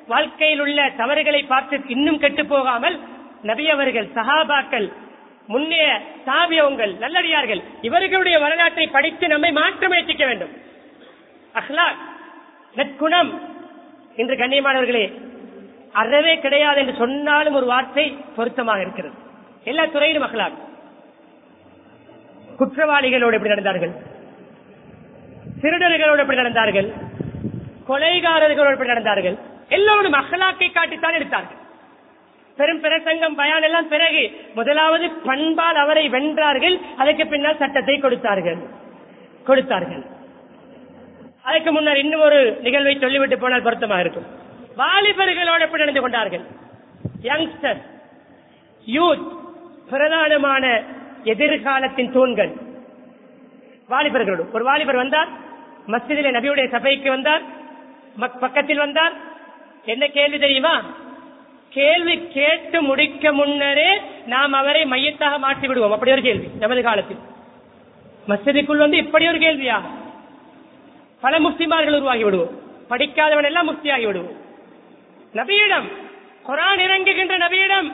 வாழ்க்கையில் உள்ள தவறுகளை பார்த்து இன்னும் கெட்டு போகாமல் நபி அவர்கள், சஹாபாக்கள், முன்னே தாபியவங்கள், நல்லடியார்கள் இவர்களுடைய வரலாற்றை படித்து நம்மை மாற்ற முயற்சிக்க வேண்டும். அஹ்லாக், நற்குணம் இன்று கண்ணியமானவர்களே அறவே கிடையாது என்று சொன்னாலும் ஒரு வார்த்தை பொருத்தமாக இருக்கிறது. எல்லா துறையிலும் அஹ்லாக். குற்றவாளிகளோடு எப்படி நடந்தார்கள், திருடர்களோடு எப்படி நடந்தார்கள், கொலைகாரர்களோடு எப்படி நடந்தார்கள், எல்லோரும் அஹ்லாக்கை காட்டித்தான் எடுத்தார்கள். பெரும் பிரசங்கம் பயான் எல்லாம் பிறகு முதலாவது பண்பால் அவரை வென்றார்கள். அதற்கு பின்னால் சட்டத்தை கொடுத்தார்கள் கொடுத்தார்கள் அதற்கு முன்னர் இன்னும் ஒரு நிகழ்வை சொல்லிவிட்டு போனால் பொருத்தமாக இருக்கும். வாலிபர்களோடு எப்படி நடந்து கொண்டார்கள், யங்ஸ்டர், யூத், பிரதானமான எதிர்காலத்தின் தூண்கள் வாலிபர்களோடு. ஒரு வாலிபர் வந்தார், மஸ்ஜிதிலே நபியுடைய சபைக்கு வந்தார், பக்கத்தில் வந்தார். என்ன கேள்வி தெரியுமா? கேள்வி கேட்டு முடிக்க முன்னரே நாம் அவரை மையத்தாக மாற்றி விடுவோம். அப்படி ஒரு கேள்வி நமது காலத்தில் மஸ்ஜிதுக்குள் வந்து இப்படி ஒரு கேள்வியா? பல முஸ்லிமார்கள் உருவாகி விடுவோம், படிக்காதவன் எல்லாம் முஃப்தியாகி விடுவோம். நபியிடம், குர்ஆன் இறங்குகின்ற நபியிடம்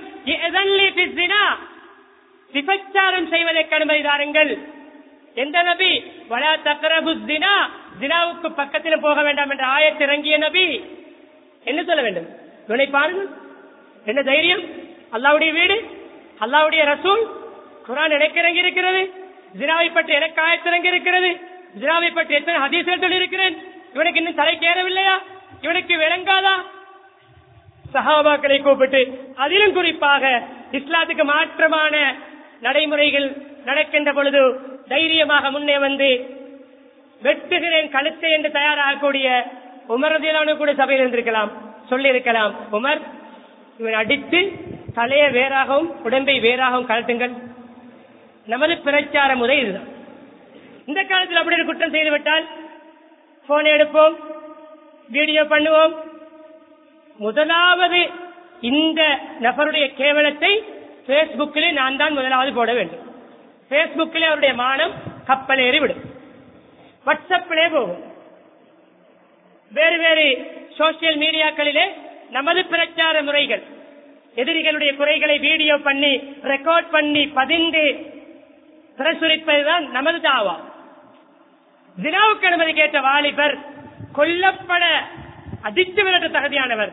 விபச்சாரம் செய்வதற்கு அனுமதி தாருங்கள். எந்த நபி? வலா தக்ரபு ஸினா, ஸினாவுக்கு பக்கத்தில் போக வேண்டாம் என்ற ஆயத் இறங்கிய நபி. என்ன சொல்ல வேண்டும்? இவனை பாருங்கள், என்ன தைரியம்! அல்லாஹ்வுடைய வீடு, அல்லாஹ்வுடைய ரசூல், குர்ஆன் எனக்கு இறங்கி இருக்கிறது, ஸினாவை பற்றி எனக்கு ஆயத் இறங்கி இருக்கிறது, ஸினாவை பற்றி எத்தனை ஹதீஸ்கள் சொல்லி இருக்கிறேன். இவனுக்கு இன்னும் தலை கேறவில்லையா? இவனுக்கு விளங்காதா? சஹாபாக்களை கூப்பிட்டு, அதிலும் குறிப்பாக இஸ்லாத்துக்கு மாற்றமான நடைமுறைகள் நடக்கின்ற பொழுது தைரியமாக முன்னே வந்து வெட்டுகிறேன் கழுத்தை என்று தயாராகக்கூடிய உமர் ரலியல்லாஹு கூட சபையில் இருந்திருக்கலாம், சொல்லி இருக்கலாம், உமர் இவன் அடித்து தலையை வேறாகவும் உடம்பை வேறாகவும் கழட்டுங்கள். நமது பிரச்சார முறை இதுதான். இந்த காலத்தில் அப்படி ஒரு குற்றம் செய்துவிட்டால் போனை எடுப்போம், வீடியோ பண்ணுவோம். முதலாவது இந்த நபருடைய கேவலத்தை பேஸ்புக்கிலே நான் தான் முதலாவது போட வேண்டும். பேஸ்புக்கிலே அவருடைய மானம் கப்பல் ஏறிவிடும். வாட்ஸ்அப்பிலே போகும், வேறு வேறு சோசியல் மீடியாக்களிலே நமது பிரச்சார முறைகள், எதிரிகளுடைய குறைகளை வீடியோ பண்ணி ரெக்கார்ட் பண்ணி பதிந்து பிரசுரிப்பதுதான் நமது தாவா. ஜினாவுக்கு அனுமதி கேட்ட வாலிபர் கொல்லப்பட அடித்து விரட்ட தகுதியானவர்.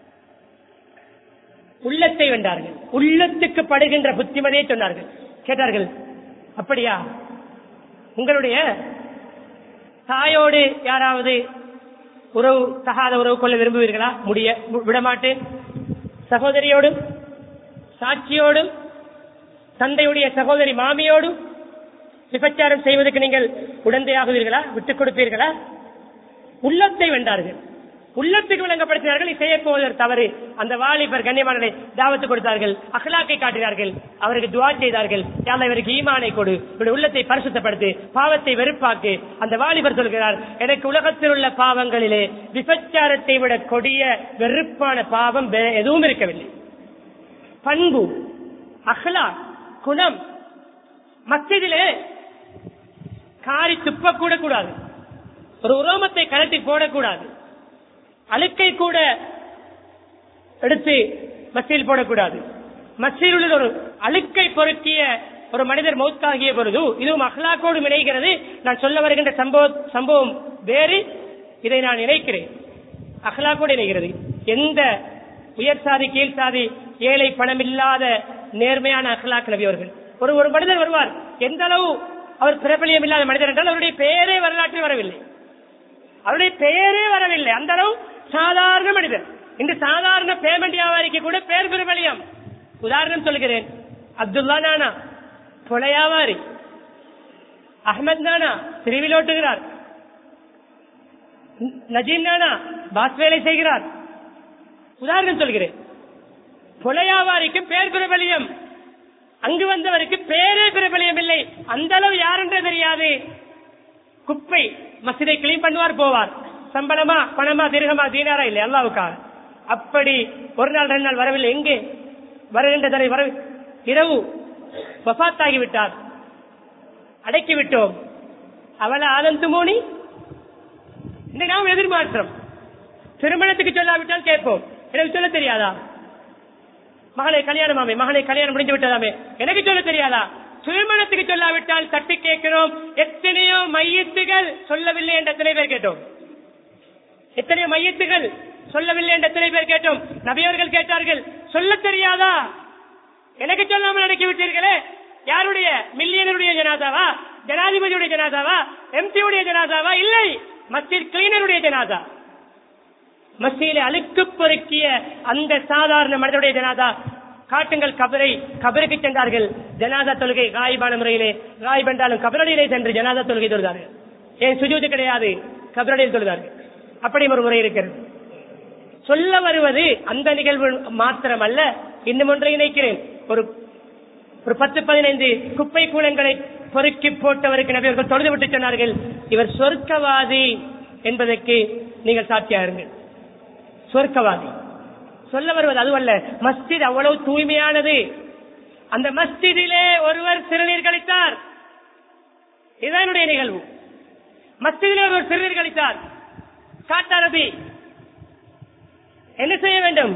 உள்ளத்தை வென்றார்கள், உள்ளத்துக்கு படுகின்ற புத்திமதியை சொன்னார்கள். கேட்டார்கள், அப்படியா உங்களுடைய தாயோடு யாராவது உறவு, தகாத உறவு கொள்ள விரும்புவீர்களா? முடிய விடமாட்டேன். சகோதரியோடும், சாட்சியோடும், தந்தையுடைய சகோதரி மாமியோடும் விபச்சாரம் செய்வதற்கு நீங்கள் உடந்தையாகுவீர்களா? விட்டுக் கொடுப்பீர்களா? உள்ளத்தை வென்றார்கள், உள்ளத்துக்கு விளங்கப்படுத்தினார்கள். செய்ய போவதற்கு தவறு. அந்த வாலிபர் கண்ணியமானவர்களை தாவத்து கொடுத்தார்கள், அஹ்லாக்கை காட்டினார்கள், அவருக்கு துஆ செய்தார்கள், யா அல்லாஹ் இவருக்கு ஈமானை கொடு, இவருடைய உள்ளத்தை பரிசுத்தப்படுத்து, பாவத்தை வெறுப்பாக்கு. அந்த வாலிபர் சொல்கிறார், எனக்கு உலகத்தில் உள்ள பாவங்களிலே விபச்சாரத்தை விட கொடிய வெறுப்பான பாவம் எதுவும் இருக்கவில்லை. பண்பு, அஹ்லாக், குணம். மஸ்ஜிதிலே காரி துப்பக்கூட கூடாது, ஒரு உரோமத்தை கலட்டி போடக்கூடாது, அழுக்கை கூட எடுத்து மஸ்ஜிதில் போடக்கூடாது. மஸ்ஜிதில் ஒரு அழுக்கை பொறுக்கிய ஒரு மனிதர் மௌத்தாகிய பொழுது இதுவும் அஹ்லாக்கோடு இணைகிறது. நான் சொல்ல வருகின்ற சம்பவம் வேறு, இதை நான் இணைக்கிறேன். அஹ்லாக்கோடு இணைகிறது. எந்த உயர் சாதி கீழ் சாதி ஏழை பணம் இல்லாத நேர்மையான அஹ்லாக் நபி அவர்கள். ஒரு ஒரு மனிதர் வருவார், எந்த அளவு அவர் பிரபலியம் இல்லாத மனிதர் என்றால் அவருடைய பெயரே வரலாற்றில் வரவில்லை, அவருடைய பெயரே வரவில்லை. அந்த அளவு சாதாரண மனிதர். இந்த சாதாரண பேமெண்ட் வியாபாரிக்கு கூட பேர் பிரபலியம். உதாரணம் சொல்கிறேன், அப்துல்லா நானா கொலை வியாபாரி, அஹமத் நானா திருவிழோட்டுகிறார், நஜீம் நானா பாஸ் வேலை செய்கிறார். உதாரணம் சொல்கிறேன். கொலை வியாபாரிக்கு பேர் பிரபலியம், அங்கு வந்தவருக்கு பேரே பிரபலியம் இல்லை. அந்த அளவு யாரென்றே தெரியாது. குப்பை மஸ்ஜிதை கிளீன் பண்ணுவார், போவார். சம்பளமா பணமா திருகமா தீனாரா இல்லை, அல்லாவுக்காக. அப்படி ஒரு நாள் ரெண்டு நாள் வரவில்லை. எங்கே வருகின்ற தலை வர இரவு வஃபாத்தாகிவிட்டார், அடக்கிவிட்டோம். அவளை ஆனந்து மோனி இந்த நாம் எதிர்மாற்றம். திருமணத்துக்கு சொல்லாவிட்டால் கேட்போம், எனக்கு சொல்ல தெரியாதா? மகனை கல்யாணமாமே, மகனை கல்யாணம் முடிந்து விட்டதாமே, எனக்கு சொல்ல தெரியாதா? திருமணத்துக்கு சொல்லாவிட்டால் தட்டி கேட்கிறோம். எத்தனையோ மையத்துகள் சொல்லவில்லை என்று எத்தனை பேர் கேட்டோம்? எத்தனையோ மையத்துகள் சொல்லவில்லை என்று எத்தனை பேர் கேட்டோம்? நபியவர்கள் கேட்டார்கள், சொல்ல தெரியாதா? எனக்கு சொல்லாமல் அடக்கி விட்டீர்களே. யாருடைய? மில்லியனருடைய ஜனாதாவா? ஜனாதிபதியுடைய ஜனாதாவா? எம்பியுடைய ஜனாதாவா? இல்லை, மஸ்ஜித் கிளீனருடைய ஜனாதா. மஸ்ஜிதிலே அழுக்கு பொறுக்கிய அந்த சாதாரண மனிதனுடைய ஜனாதா. காட்டுங்கள் கபரை. கபருக்கு சென்றார்கள். ஜனாதா தொழுகை காயிபான முறையிலே, காயிப் என்றாலும் கபரடியிலே சென்று ஜனாதா தொழுகை தொழுதார்கள். ஏன் சுஜூது கிடையாது, கபரடியில் தொழுதார்கள். அப்படி ஒரு முறை இருக்கிறது. சொல்ல வருவது அந்த நிகழ்வு மாத்திரம் அல்ல, இன்னும் ஒன்றை இணைக்கிறேன். ஒரு ஒரு பத்து பதினைந்து குப்பை கூலங்களை பொறுக்கி போட்டவருக்கு நபியவர்கள் தொழுது விட்டு சொன்னார்கள், இவர் சொர்க்கவாதி என்பதற்கு நீங்கள் சாட்சியாருங்கள். சொர்க்கவாதி சொல்ல வருவது அதுவல்ல, மஸ்ஜித் அவ்வளவு தூய்மையானது. அந்த மஸ்ஜிதிலே ஒருவர் சிறுநீர் கழித்தார். இதனுடைய நிகழ்வு. மஸ்ஜிதிலே ஒருவர் சிறுநீர் கழித்தார். காட்டாரதி என்ன செய்ய வேண்டும்?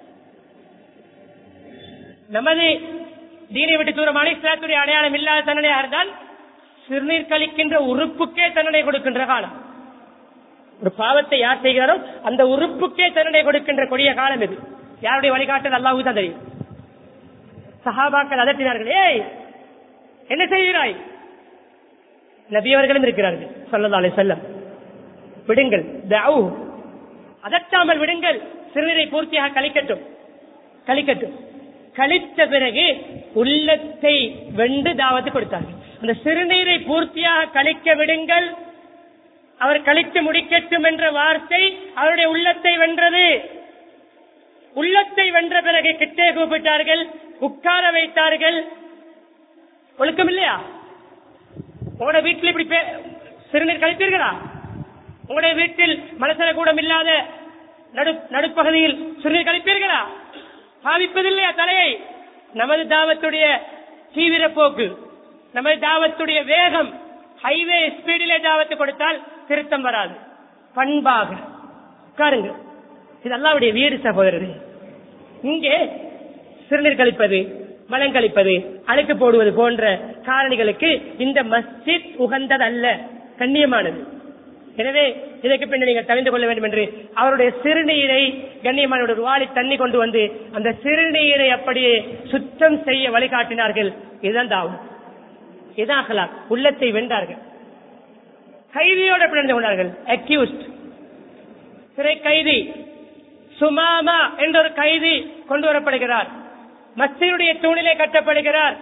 நமது தீனை விட்டு தூரமான இஸ்லாத்துடைய அடையாளம் இல்லாத தண்டனையாக இருந்தால் சிறுநீர் கழிக்கின்ற உறுப்புக்கே தண்டனை கொடுக்கின்ற காலம். ஒரு பாவத்தை யார் செய்கிறாரோ அந்த உறுப்புக்கே தண்டனை கொடுக்கின்ற கொடிய காலம் இது. யாருடைய வழிகாட்டல் அல்லாஹ்வுக்கு தான் தெரியும். சஹாபாக்கள் அதட்டினார்கள், ஏய் என்ன செய்கிறாய்? நபி அவர்களும் இருக்கிறார்கள் ஸல்லல்லாஹு அலைஹி வஸல்லம். விடுங்கள், தஅவு, அதட்டாமல் விடுங்கள். சிறுநீரை பூர்த்தியாக கழிக்கட்டும் கழிக்கட்டும் கழித்த பிறகு உள்ளத்தை வெண்டு தாவத்து கொடுத்தார்கள். அந்த சிறுநீரை பூர்த்தியாக கழிக்க விடுங்கள், அவர் கழித்து முடிக்கட்டும் என்ற வார்த்தை அவருடைய உள்ளத்தை வென்றது. உள்ளத்தை வென்ற பிறகு கிட்டே கூப்பிட்டார்கள், உட்கார வைத்தார்கள். ஒழுக்கம் இல்லையா? உங்களோட வீட்டில் இப்படி சிறுநீர் கழித்தீர்களா? உங்களுடைய வீட்டில் மலசல கூடம் இல்லாத நடு நடுப்பகுதியில் சிறுநீர் கழிப்பீர்களா? பாவிப்பதில்லையா தலையை? நமது தாவத்துடைய தீவிர போக்கு, நமது தாவத்துடைய வேகம், ஹைவே ஸ்பீடிலே தாவத்து கொடுத்தால் திருத்தம் வராது. பண்பாக உட்காருங்க. இது அல்லாஹ்வுடைய வீடு சகோதரரே. இங்கே சிறுநீர் கழிப்பது, மலம் கழிப்பது, அழுக்கு போடுவது போன்ற காரணிகளுக்கு இந்த மஸ்ஜித் உகந்ததல்ல, கண்ணியமானது. எனவே இதற்கு பின்னர் நீங்கள் தெரிந்து கொள்ள வேண்டும் என்று அவருடைய சிறுநீரை கண்ணியமான ஒரு வாளி தண்ணி கொண்டு வந்து அந்த சிறுநீரை அப்படியே சுத்தம் செய்ய வழிகாட்டினார்கள். இதுதான் தாவத், இதுதான் அஹ்லாக். உள்ளத்தை வென்றார்கள். கைதியோடு பிறந்து கொண்டார்கள். அக்யூஸ்ட், சிறை கைதி சுமாமா என்ற ஒரு கைதி கொண்டு வரப்படுகிறார். மஸ்ஜிதுடைய தூணிலே கட்டப்படுகிறார்.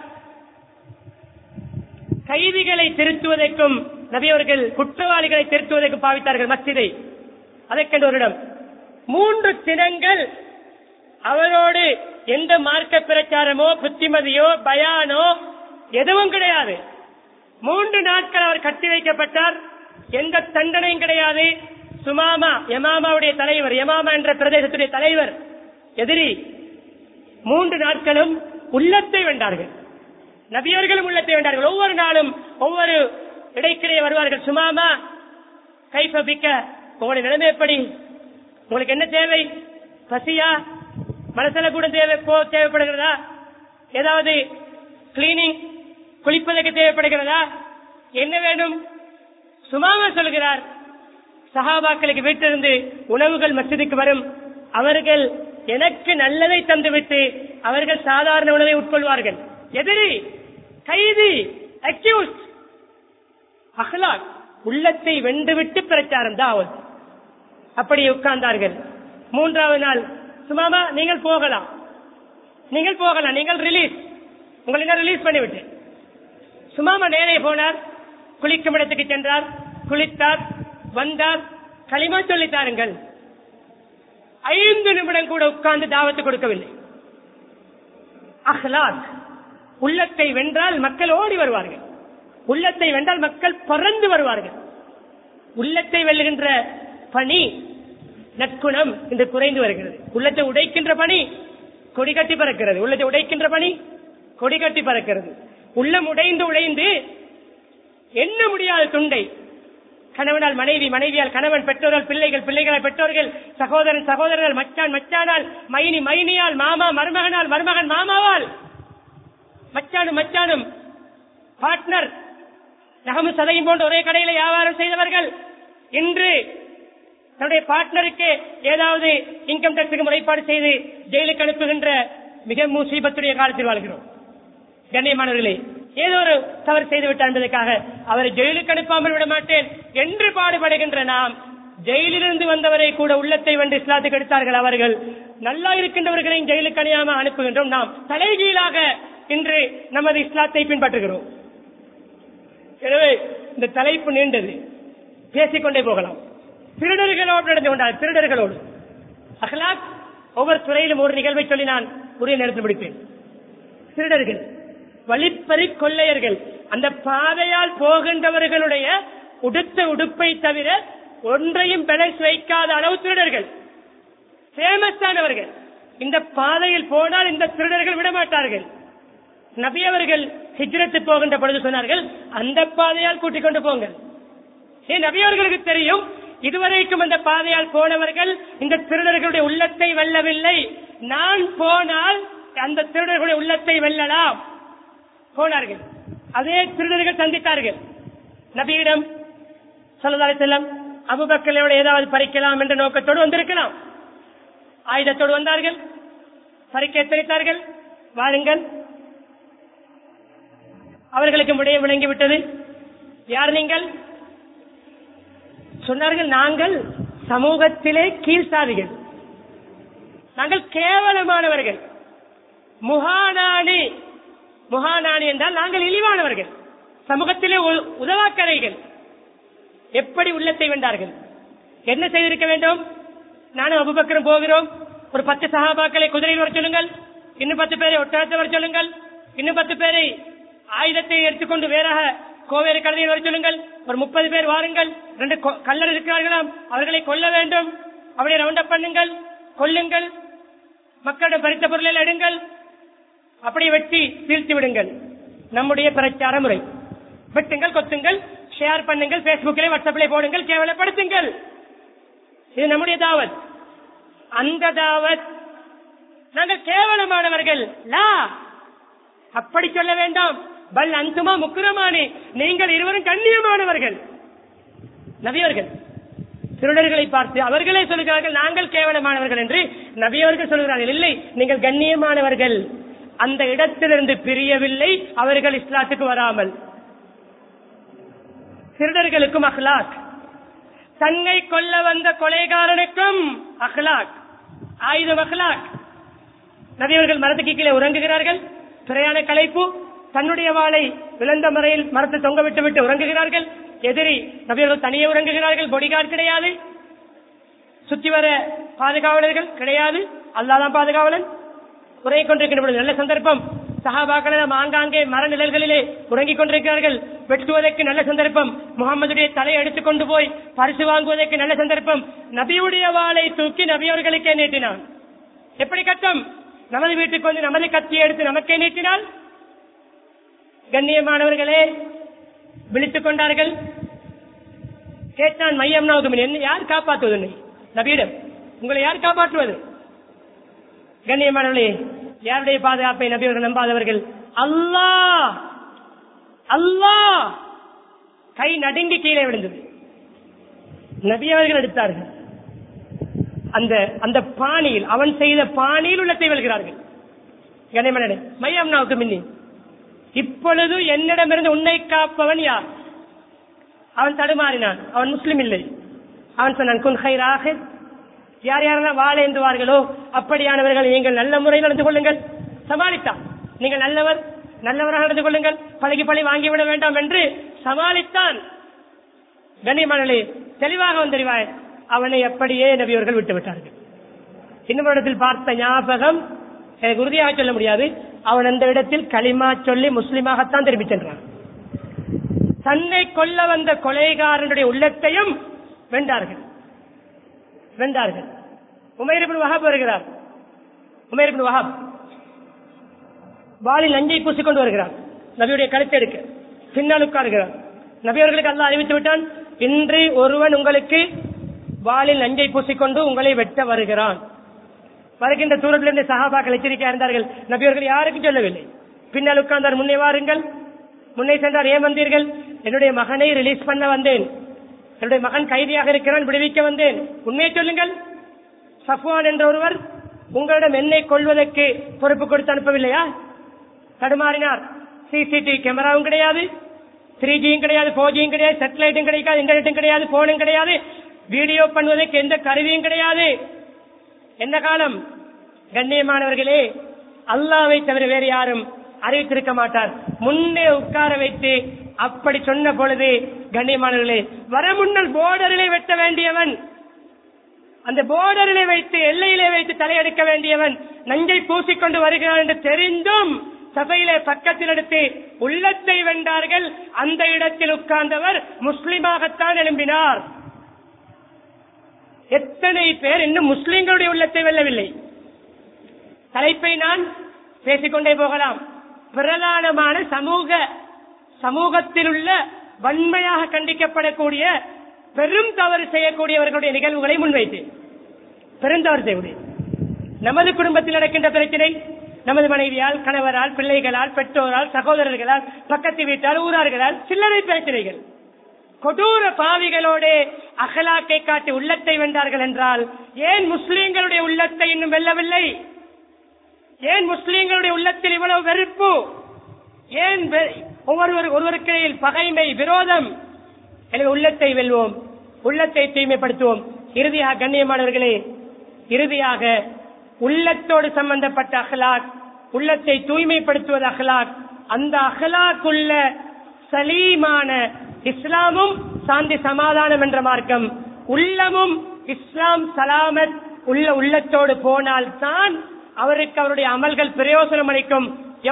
கைதிகளை திருத்துவதற்கும் நபியவர்கள் குற்றவாளிகளை திருத்துவதற்கும் பாவித்தார்கள் மஸ்ஜிதை. அதற்கென்று ஒரு இடம். மூன்று தினங்கள் அவரோடு எந்த மார்க்க பிரச்சாரமோ புத்திமதியோ பயானோ எதுவும் கிடையாது. மூன்று நாட்கள் அவர் கட்டி வைக்கப்பட்டார். எந்த தண்டனையும் கிடையாது. சுமாமா யமாமாவுடைய தலைவர், யமாமா என்ற பிரதேசத்துடைய தலைவர் எதிரி. மூன்று நாட்களும் உள்ளத்தை வென்றார்கள். நபியவர்களும் உள்ளத்தை வென்றார்கள். ஒவ்வொரு நாளும் ஒவ்வொரு இடைக்கிடையே வருவார்கள். சுமாமா கைஃப பிக்க, உங்களுடைய நிலைமை எப்படி? உங்களுக்கு என்ன தேவை? பசியா? மனசல கூட தேவை போ தேவைப்படுகிறதா? ஏதாவது கிளீனிங், குளிப்பதற்கு தேவைப்படுகிறதா? என்ன வேண்டும்? சுமாமா சொல்கிறார், சஹாபாக்களுக்கு வீட்டிலிருந்து உணவுகள் மஸ்ஜிதுக்கு வரும். அவர்கள் எனக்கு நல்லதை தந்துவிட்டு அவர்கள் சாதாரண உணவை உட்கொள்வார்கள். எதிரி, கைதி, அக்யூஸ்ட். அஹ்லாக், உள்ளத்தை வென்றுவிட்டு பிரச்சாரம் தான். அப்படி உட்கார்ந்தார்கள். மூன்றாவது நாள், சுமாமா நீங்கள் போகலாம், நீங்கள் போகலாம், நீங்கள் ரிலீஸ், உங்களை ரிலீஸ் பண்ணிவிட்டு. சுமாமா நேரே போனார். குளிக்கும் இடத்துக்கு சென்றார். குளித்தார், வந்தார், களிமா சொல்லித்தாருங்கள். ஐந்து நிமிடம் கூட உட்கார்ந்து தாவத்து கொடுக்கவில்லை. அஹ்லாக், உள்ளத்தை வென்றால் மக்கள் ஓடி வருவார்கள். உள்ளத்தை வென்றால் மக்கள் பறந்து வருவார்கள். உள்ளத்தை வெல்லுகின்ற பணி, நற்குணம் இன்று குறைந்து வருகிறது. உள்ளத்தை உடைக்கின்ற பணி கொடிகட்டி பறக்கிறது. உள்ளத்தை உடைக்கின்ற பணி கொடிகட்டி பறக்கிறது. உள்ளம் உடைந்து உடைந்து எண்ண முடியாத துண்டை கணவனால் மனைவி, மனைவியால் கணவன், பெற்றோர்கள் பிள்ளைகள், பிள்ளைகளால் பெற்றோர்கள், சகோதரன் சகோதரர்கள், மச்சான் மச்சானால், மைனி மைனியால், மாமா மருமகனால், மருமகன் மாமாவால், மச்சானும் மச்சானும், பார்ட்னர் நகமும் சதையும் போன்ற ஒரே கடையில வியாபாரம் செய்தவர்கள் இன்று தன்னுடைய பார்ட்னருக்கு ஏதாவது இன்கம் டாக்ஸுக்கு முறைப்பாடு செய்து ஜெயிலுக்கு அனுப்புகின்ற மிக முசீபத்துடைய காலத்தில் வாழ்கிறோம். கண்ணியமானவர்களே, ஏதோ ஒரு தவறு செய்து விட்டார் என்பதற்காக அவரை ஜெயிலுக்கு அனுப்பாமல் விட மாட்டேன் என்று பாடுபடுகின்ற நாம், ஜெயிலிலிருந்து வந்தவரை கூட உள்ளத்தை வென்று இஸ்லாத்துக்கு எடுத்தார்கள் அவர்கள். நல்லா இருக்கின்றவர்களையும் ஜெயிலுக்கு அணியாமல் அனுப்புகின்றோம். நாம் தலைகீழாக இன்று நமது இஸ்லாத்தை பின்பற்றுகிறோம். எனவே இந்த தலைப்பு நீண்டது, பேசிக்கொண்டே போகலாம். திருடர்களோடு நடந்து கொண்டார். திருடர்களோடு அஹ்லாக் ஒவ்வொரு துறையிலும் ஒரு நிகழ்வை சொல்லி நான் உரிய நேரத்தில் முடிப்பேன். திருடர்கள், வழிப்பறி கொள்ளையர்கள், அந்த பாதையால் போகின்றவர்களுடைய உடுத்த உடுப்பை தவிர ஒன்றையும் பேலன்ஸ் வைக்காத அளவு திருடர்கள் ஃபேமஸானவர்கள். இந்த பாதையில் போனால் இந்த திருடர்கள் விடமாட்டார்கள். நபி அவர்கள் ஹிஜ்ரத்து போகின்ற பொழுது சொன்னார்கள், அந்த பாதையால் கூட்டிக் கொண்டு போங்கள். ஏன் நபி அவர்களுக்கு தெரியும், இதுவரைக்கும் அந்த பாதையால் போனவர்கள் இந்த திருடர்களுடைய உள்ளத்தை வெல்லவில்லை, நான் போனால் அந்த திருடர்களுடைய உள்ளத்தை வெல்லலாம். போனார்கள். அதே திருடர்கள் சந்தித்தார்கள். நபியிடம் ஸல்லல்லாஹு அலைஹி வஸல்லம் அபூபக்கரோட ஏதாவது பறிக்கலாம் என்ற நோக்கத்தோடு வந்திருக்கலாம். ஆயுதத்தோடு வந்தார்கள், பறிக்க எச்சரித்தார்கள், வாருங்கள். அவர்களுக்கு விடயம் விளங்கிவிட்டது. யார் நீங்கள்? சொன்னார்கள், நாங்கள் சமூகத்திலே கீழ்சாதிகள், நாங்கள் கேவலமானவர்கள், முகானானி. முகானானி என்றால் நாங்கள் இழிவானவர்கள், சமூகத்திலே உதவாக்கரைகள். எப்படி உள்ளத்தை வென்றார்கள்? என்ன செய்திருக்க வேண்டும்? நானும் அபூபக்கரும் போகிறோம், ஒரு பத்து சஹாபாக்களை குதிரையில் வர சொல்லுங்கள், இன்னும் பத்து பேரை ஒட்டகத்தை வர சொல்லுங்கள், இன்னும் பத்து பேரை ஆயுதத்தை எடுத்துக்கொண்டு வேறாக கோவேறு கழுதையில் வர சொல்லுங்கள், ஒரு முப்பது பேர் வாருங்கள், ரெண்டு கல்லர் இருக்கிறார்களாம், அவர்களை கொல்ல வேண்டும், அவரை ரவுண்ட் அப் பண்ணுங்கள், கொல்லுங்கள், மக்களிடம் பறித்த பொருளை எடுங்கள், அப்படியே வெட்டி வீழ்த்தி விடுங்கள். நம்முடைய பிரச்சார முறை. வெட்டுங்கள், கொத்துங்கள், ஷேர் பண்ணுங்கள், பேஸ்புக்கிலே வாட்ஸ்அப்பிலே போடுங்கள், கேவலப்படுத்துங்கள். இது நம்முடைய தாவத். அந்த தாவத் நாங்கள் கேவலமானவர்கள் லா, அப்படி சொல்ல வேண்டாம். பல் அந்துமா முக்கிரமானே, நீங்கள் இருவரும் கண்ணியமானவர்கள். நபியவர்கள் திருடர்களை பார்த்து அவர்களே சொல்கிறார்கள், நாங்கள் கேவலமானவர்கள் என்று. நபியவர்கள் சொல்கிறார்கள், இல்லை, நீங்கள் கண்ணியமானவர்கள். அந்த இடத்திலிருந்து பிரியவில்லை அவர்கள் இஸ்லாத்துக்கு வராமல். திருடர்களுக்கும் அஹ்லாக், தன்னை கொல்ல வந்த கொலைகாரனுக்கும் அஹ்லாக், ஆயுதம் அஹ்லாக். நபியவர்கள் மரத்துக்கு கீழே உறங்குகிறார்கள், பிரயாண களைப்பு, தன்னுடைய வாளை விளந்த முறையில் மரத்தை தொங்க விட்டு விட்டு உறங்குகிறார்கள். எதிரி நபியவர்கள் தனியே உறங்குகிறார்கள், பொடிகார்டு கிடையாது, சுற்றி வர பாதுகாவலர்கள் கிடையாது, அல்லாஹ் பாதுகாவலன். உறங்கி கொண்டிருக்கின்ற நல்ல சந்தர்ப்பம், சஹாபாக்கள் ஆங்காங்கே மர நிழல்களிலே உறங்கிக் கொண்டிருக்கிறார்கள். வெட்டுவதற்கு நல்ல சந்தர்ப்பம், முகமதுடைய தலையை எடுத்துக் கொண்டு போய் பரிசு வாங்குவதற்கு நல்ல சந்தர்ப்பம். நபியுடைய வாளை தூக்கி நபியவர்களுக்கே நீட்டினான். எப்படி கட்டம்? நமது வீட்டுக்கு வந்து நமது கத்தியை எடுத்து நமக்கே நீட்டினால்? கண்ணியமானவர்களே, விழித்துக் கொண்டார்கள். கேட்டான், மையம் நோக்கும், என்ன யார் காப்பாற்றுவது? நபியிடம், உங்களை யார் காப்பாற்றுவது? கண்ணியமானவர்களே, யாருடைய பாதுகாப்பை நபியவர்கள் நம்பாதவர்கள்? அல்லாஹ். அல்லாஹ் கை நடுங்கி கீழே விழுந்தது. நபியவர்கள் எடுத்தார்கள். அந்த அந்த பாணியில், அவன் செய்த பாணியில் உள்ளத்தை வெல்கிறார்கள். கண்ணியமானவர்களே, மையம் நோக்கும் மின்னி, இப்பொழுது என்னிடமிருந்து உன்னை காப்பவன் யார்? அவன் தடுமாறினான். அவன் முஸ்லிம் இல்லை. அவன் சொன்னான், குன் கைராக, யார் யாரெல்லாம் வாழ ஏந்துவார்களோ அப்படியானவர்கள் நீங்கள் நல்ல முறையில் நடந்து கொள்ளுங்கள். சமாளித்தான். நீங்கள் நல்லவர், நல்லவராக நடந்து கொள்ளுங்கள், பழகி பழி வாங்கிவிட வேண்டாம் என்று சமாளித்தான். கண்ணியமானே, தெளிவாக வந்தறிவாய், அவனை அப்படியே நபியவர்கள் விட்டுவிட்டார்கள். இன்னும் இடத்தில் பார்த்த ஞாபகம் எனக்கு உறுதியாக சொல்ல முடியாது. அவன் அந்த இடத்தில் களிமா சொல்லி முஸ்லிமாகத்தான் திரும்பி சென்றான். தன்னை கொல்ல வந்த கொலைகாரனுடைய உள்ளத்தையும் வென்றார்கள் வென்றார்கள் உமைர் இப்னு வஹப் வருகிறார். உமைர் இப்னு வஹப் வாளில் நஞ்சை பூசிக்கொண்டு வருகிறார். நபியுடைய கழுத்தை எடுக்க பின்னால் உட்காருகிறார். நபி அவர்களுக்கு அல்லாஹ் அறிவித்து விட்டான், இன்று ஒருவன் உங்களுக்கு வாளில் நஞ்சை பூசிக்கொண்டு உங்களை வெட்ட வருகிறான். வருகின்ற தூரத்திலிருந்து சஹாபாக்கள் எச்சரிக்கையா இருந்தார்கள். நபியவர்கள் யாருக்கும் சொல்லவில்லை. பின்னால் உட்கார்ந்தார், முன்னே வாருங்கள். முன்னே சென்றார், ஏன் வந்தீர்கள்? என்னுடைய மகனை ரிலீஸ் பண்ண வந்தேன், என்னுடைய மகன் கைதியாக இருக்கிறான், விடுவிக்க வந்தேன். உண்மையை சொல்லுங்கள். சஃப்வான் என்ற ஒருவர் உங்களிடம் என்னை கொள்வதற்கு பொறுப்பு கொடுத்து அனுப்பவில்லையா? தடுமாறினார். சிசிடிவி கேமராவும் கிடையாது, த்ரீ ஜியும் கிடையாது, போர் ஜியும் கிடையாது, சேட்டலைட்டும் கிடையாது, இன்டர்நெட்டும் கிடையாது, போனும் கிடையாது, வீடியோ பண்ணுவதற்கு எந்த கருவியும் கிடையாது. என்ன காலம்? கண்ணியமானவர்களே, அல்லாஹ்வை தவிர வேறு யாரும் அறிவித்திருக்க மாட்டார். முன்னே உட்கார வைத்து அப்படி சொன்ன பொழுது, கண்ணியமானவர்களே, வர முன்னல் போர்டரிலே வெட்ட வேண்டியவன், அந்த போர்டரிலே வைத்து எல்லையிலே வைத்து தலையெடுக்க வேண்டியவன் நஞ்சை பூசிக்கொண்டு வருகிறான் என்று தெரிந்தும் சபையிலே பக்கத்தில் எடுத்து உள்ளத்தை வென்றார்கள். அந்த இடத்தில் உட்கார்ந்தவர் முஸ்லிமாகத்தான் எழும்பினார். எத்தனை பேர் இன்னும் முஸ்லிம்களுடைய உள்ளத்தை வெல்லவில்லை? தலைப்பை நான் பேசிக்கொண்டே போகலாம். பிரதானமான சமூக சமூகத்தில் உள்ள வன்மையாக கண்டிக்கப்படக்கூடிய பெரும் தவறு செய்யக்கூடியவர்களுடைய நிகழ்வுகளை முன்வைத்து பெருந்தவறு செய்வது. நமது குடும்பத்தில் நடக்கின்ற பிரச்சனை, நமது மனைவியால், கணவரால், பிள்ளைகளால், பெற்றோரால், சகோதரர்களால், பக்கத்து வீட்டால், ஊரார்களால் சில்லறை பிரச்சனைகள். கொடூர பாவிகளோடு அகலாக்கை காட்டி உள்ளத்தை வென்றார்கள் என்றால், ஏன் முஸ்லிம்களுடைய உள்ளத்தை இன்னும் வெல்லவில்லை? ஏன் முஸ்லிம்களுடைய உள்ளத்தில் இவ்வளவு வெறுப்பு? ஏன் ஒவ்வொருவர் ஒருவருக்கிடையில் பகைமை, விரோதம்? எனவே உள்ளத்தை வெல்வோம், உள்ளத்தை தூய்மைப்படுத்துவோம். இறுதியாக கண்ணியமானவர்களே, இறுதியாக உள்ளத்தோடு சம்பந்தப்பட்ட அகலாக், உள்ளத்தை தூய்மைப்படுத்துவது அகலாக். அந்த அகலாக் உள்ள சலீமான இஸ்லாமும் சாந்தி சமாதானம் என்ற மார்க்கம், உள்ளமும் இஸ்லாம் சலாமத் உள்ள உள்ளத்தோடு போனால் தான் அவருக்கு அவருடைய அமல்கள் பிரயோசனம் அளிக்கும்.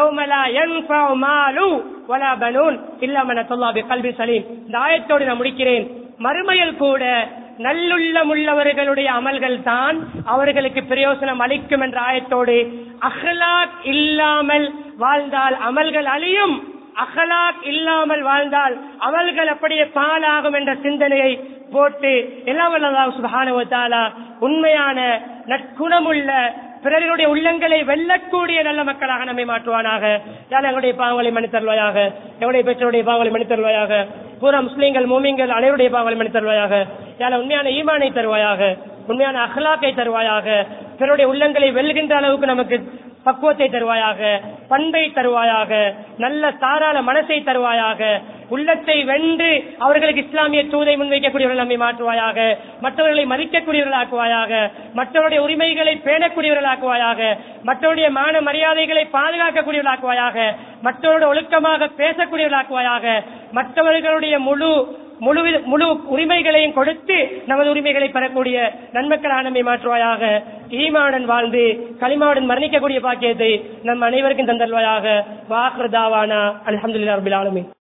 இந்த ஆயத்தோடு நான் முடிக்கிறேன். மறுமையில் கூட நல்லுள்ளம் உள்ளவர்களுடைய அமல்கள் தான் அவர்களுக்கு பிரயோசனம் அளிக்கும் என்ற ஆயத்தோடு, அஹ்லாக் இல்லாமல் வாழ்ந்தால் அமல்கள் அழியும், அஹ்லாக் இல்லாமல் வாழ்ந்தால் அமல்கள் அப்படியே பாழாகும் என்ற சிந்தனையை போட்டு எல்லாம் அல்லாஹ் சுப்ஹானஹு வ தஆலா உண்மையான நற்குணமுள்ள பிறருடைய உள்ளங்களை வெல்லக்கூடிய நல்ல மக்களாக நம்மை மாற்றுவானாக. யார் எங்களுடைய பாவங்களை மன்னித்தருள்வாயாக, எங்களுடைய பெற்றோருடைய பாவங்களை மன்னித்தருள்வாயாக, பூரா முஸ்லீம்கள் மூமின்கள் அனைவருடைய பாவங்களை மன்னித்தருள்வாயாக. யார் உண்மையான ஈமானை தருவாயாக, உண்மையான அஹ்லாக்கை தருவாயாக, பிறருடைய உள்ளங்களை வெல்கின்ற அளவுக்கு நமக்கு பக்குவத்தை தருவாயாக, பண்பை தருவாயாக, நல்ல தாராள மனசை தருவாயாக, உள்ளத்தை வென்று அவர்களுக்கு இஸ்லாமிய தூதை முன்வைக்கக்கூடியவர்கள் நம்மை மாற்றுவாயாக, மற்றவர்களை மதிக்கக்கூடியவர்களாக்குவாயாக, மற்றவருடைய உரிமைகளை பேணக்கூடியவர்களாக்குவாயாக, மற்றவருடைய மான மரியாதைகளை பாதுகாக்கக்கூடியவர்களாக்குவாயாக, மற்றவருடைய ஒழுக்கமாக பேசக்கூடியவர்களாக்குவாயாக, மற்றவர்களுடைய முழு முழு முழு உரிமைகளையும் கொடுத்து நமது உரிமைகளை பெறக்கூடிய நன்மக்களாக நம்மை மாற்றுவாயாக. ஈமானுடன் வாழ்ந்து கலிமாவுடன் மரணிக்கக்கூடிய பாக்கியத்தை நம் அனைவருக்கும் தந்தல்வாயாக. வாஹ்ரு தாவானா அல்ஹம்துலில்லாஹி ரப்பில் ஆலமீன்.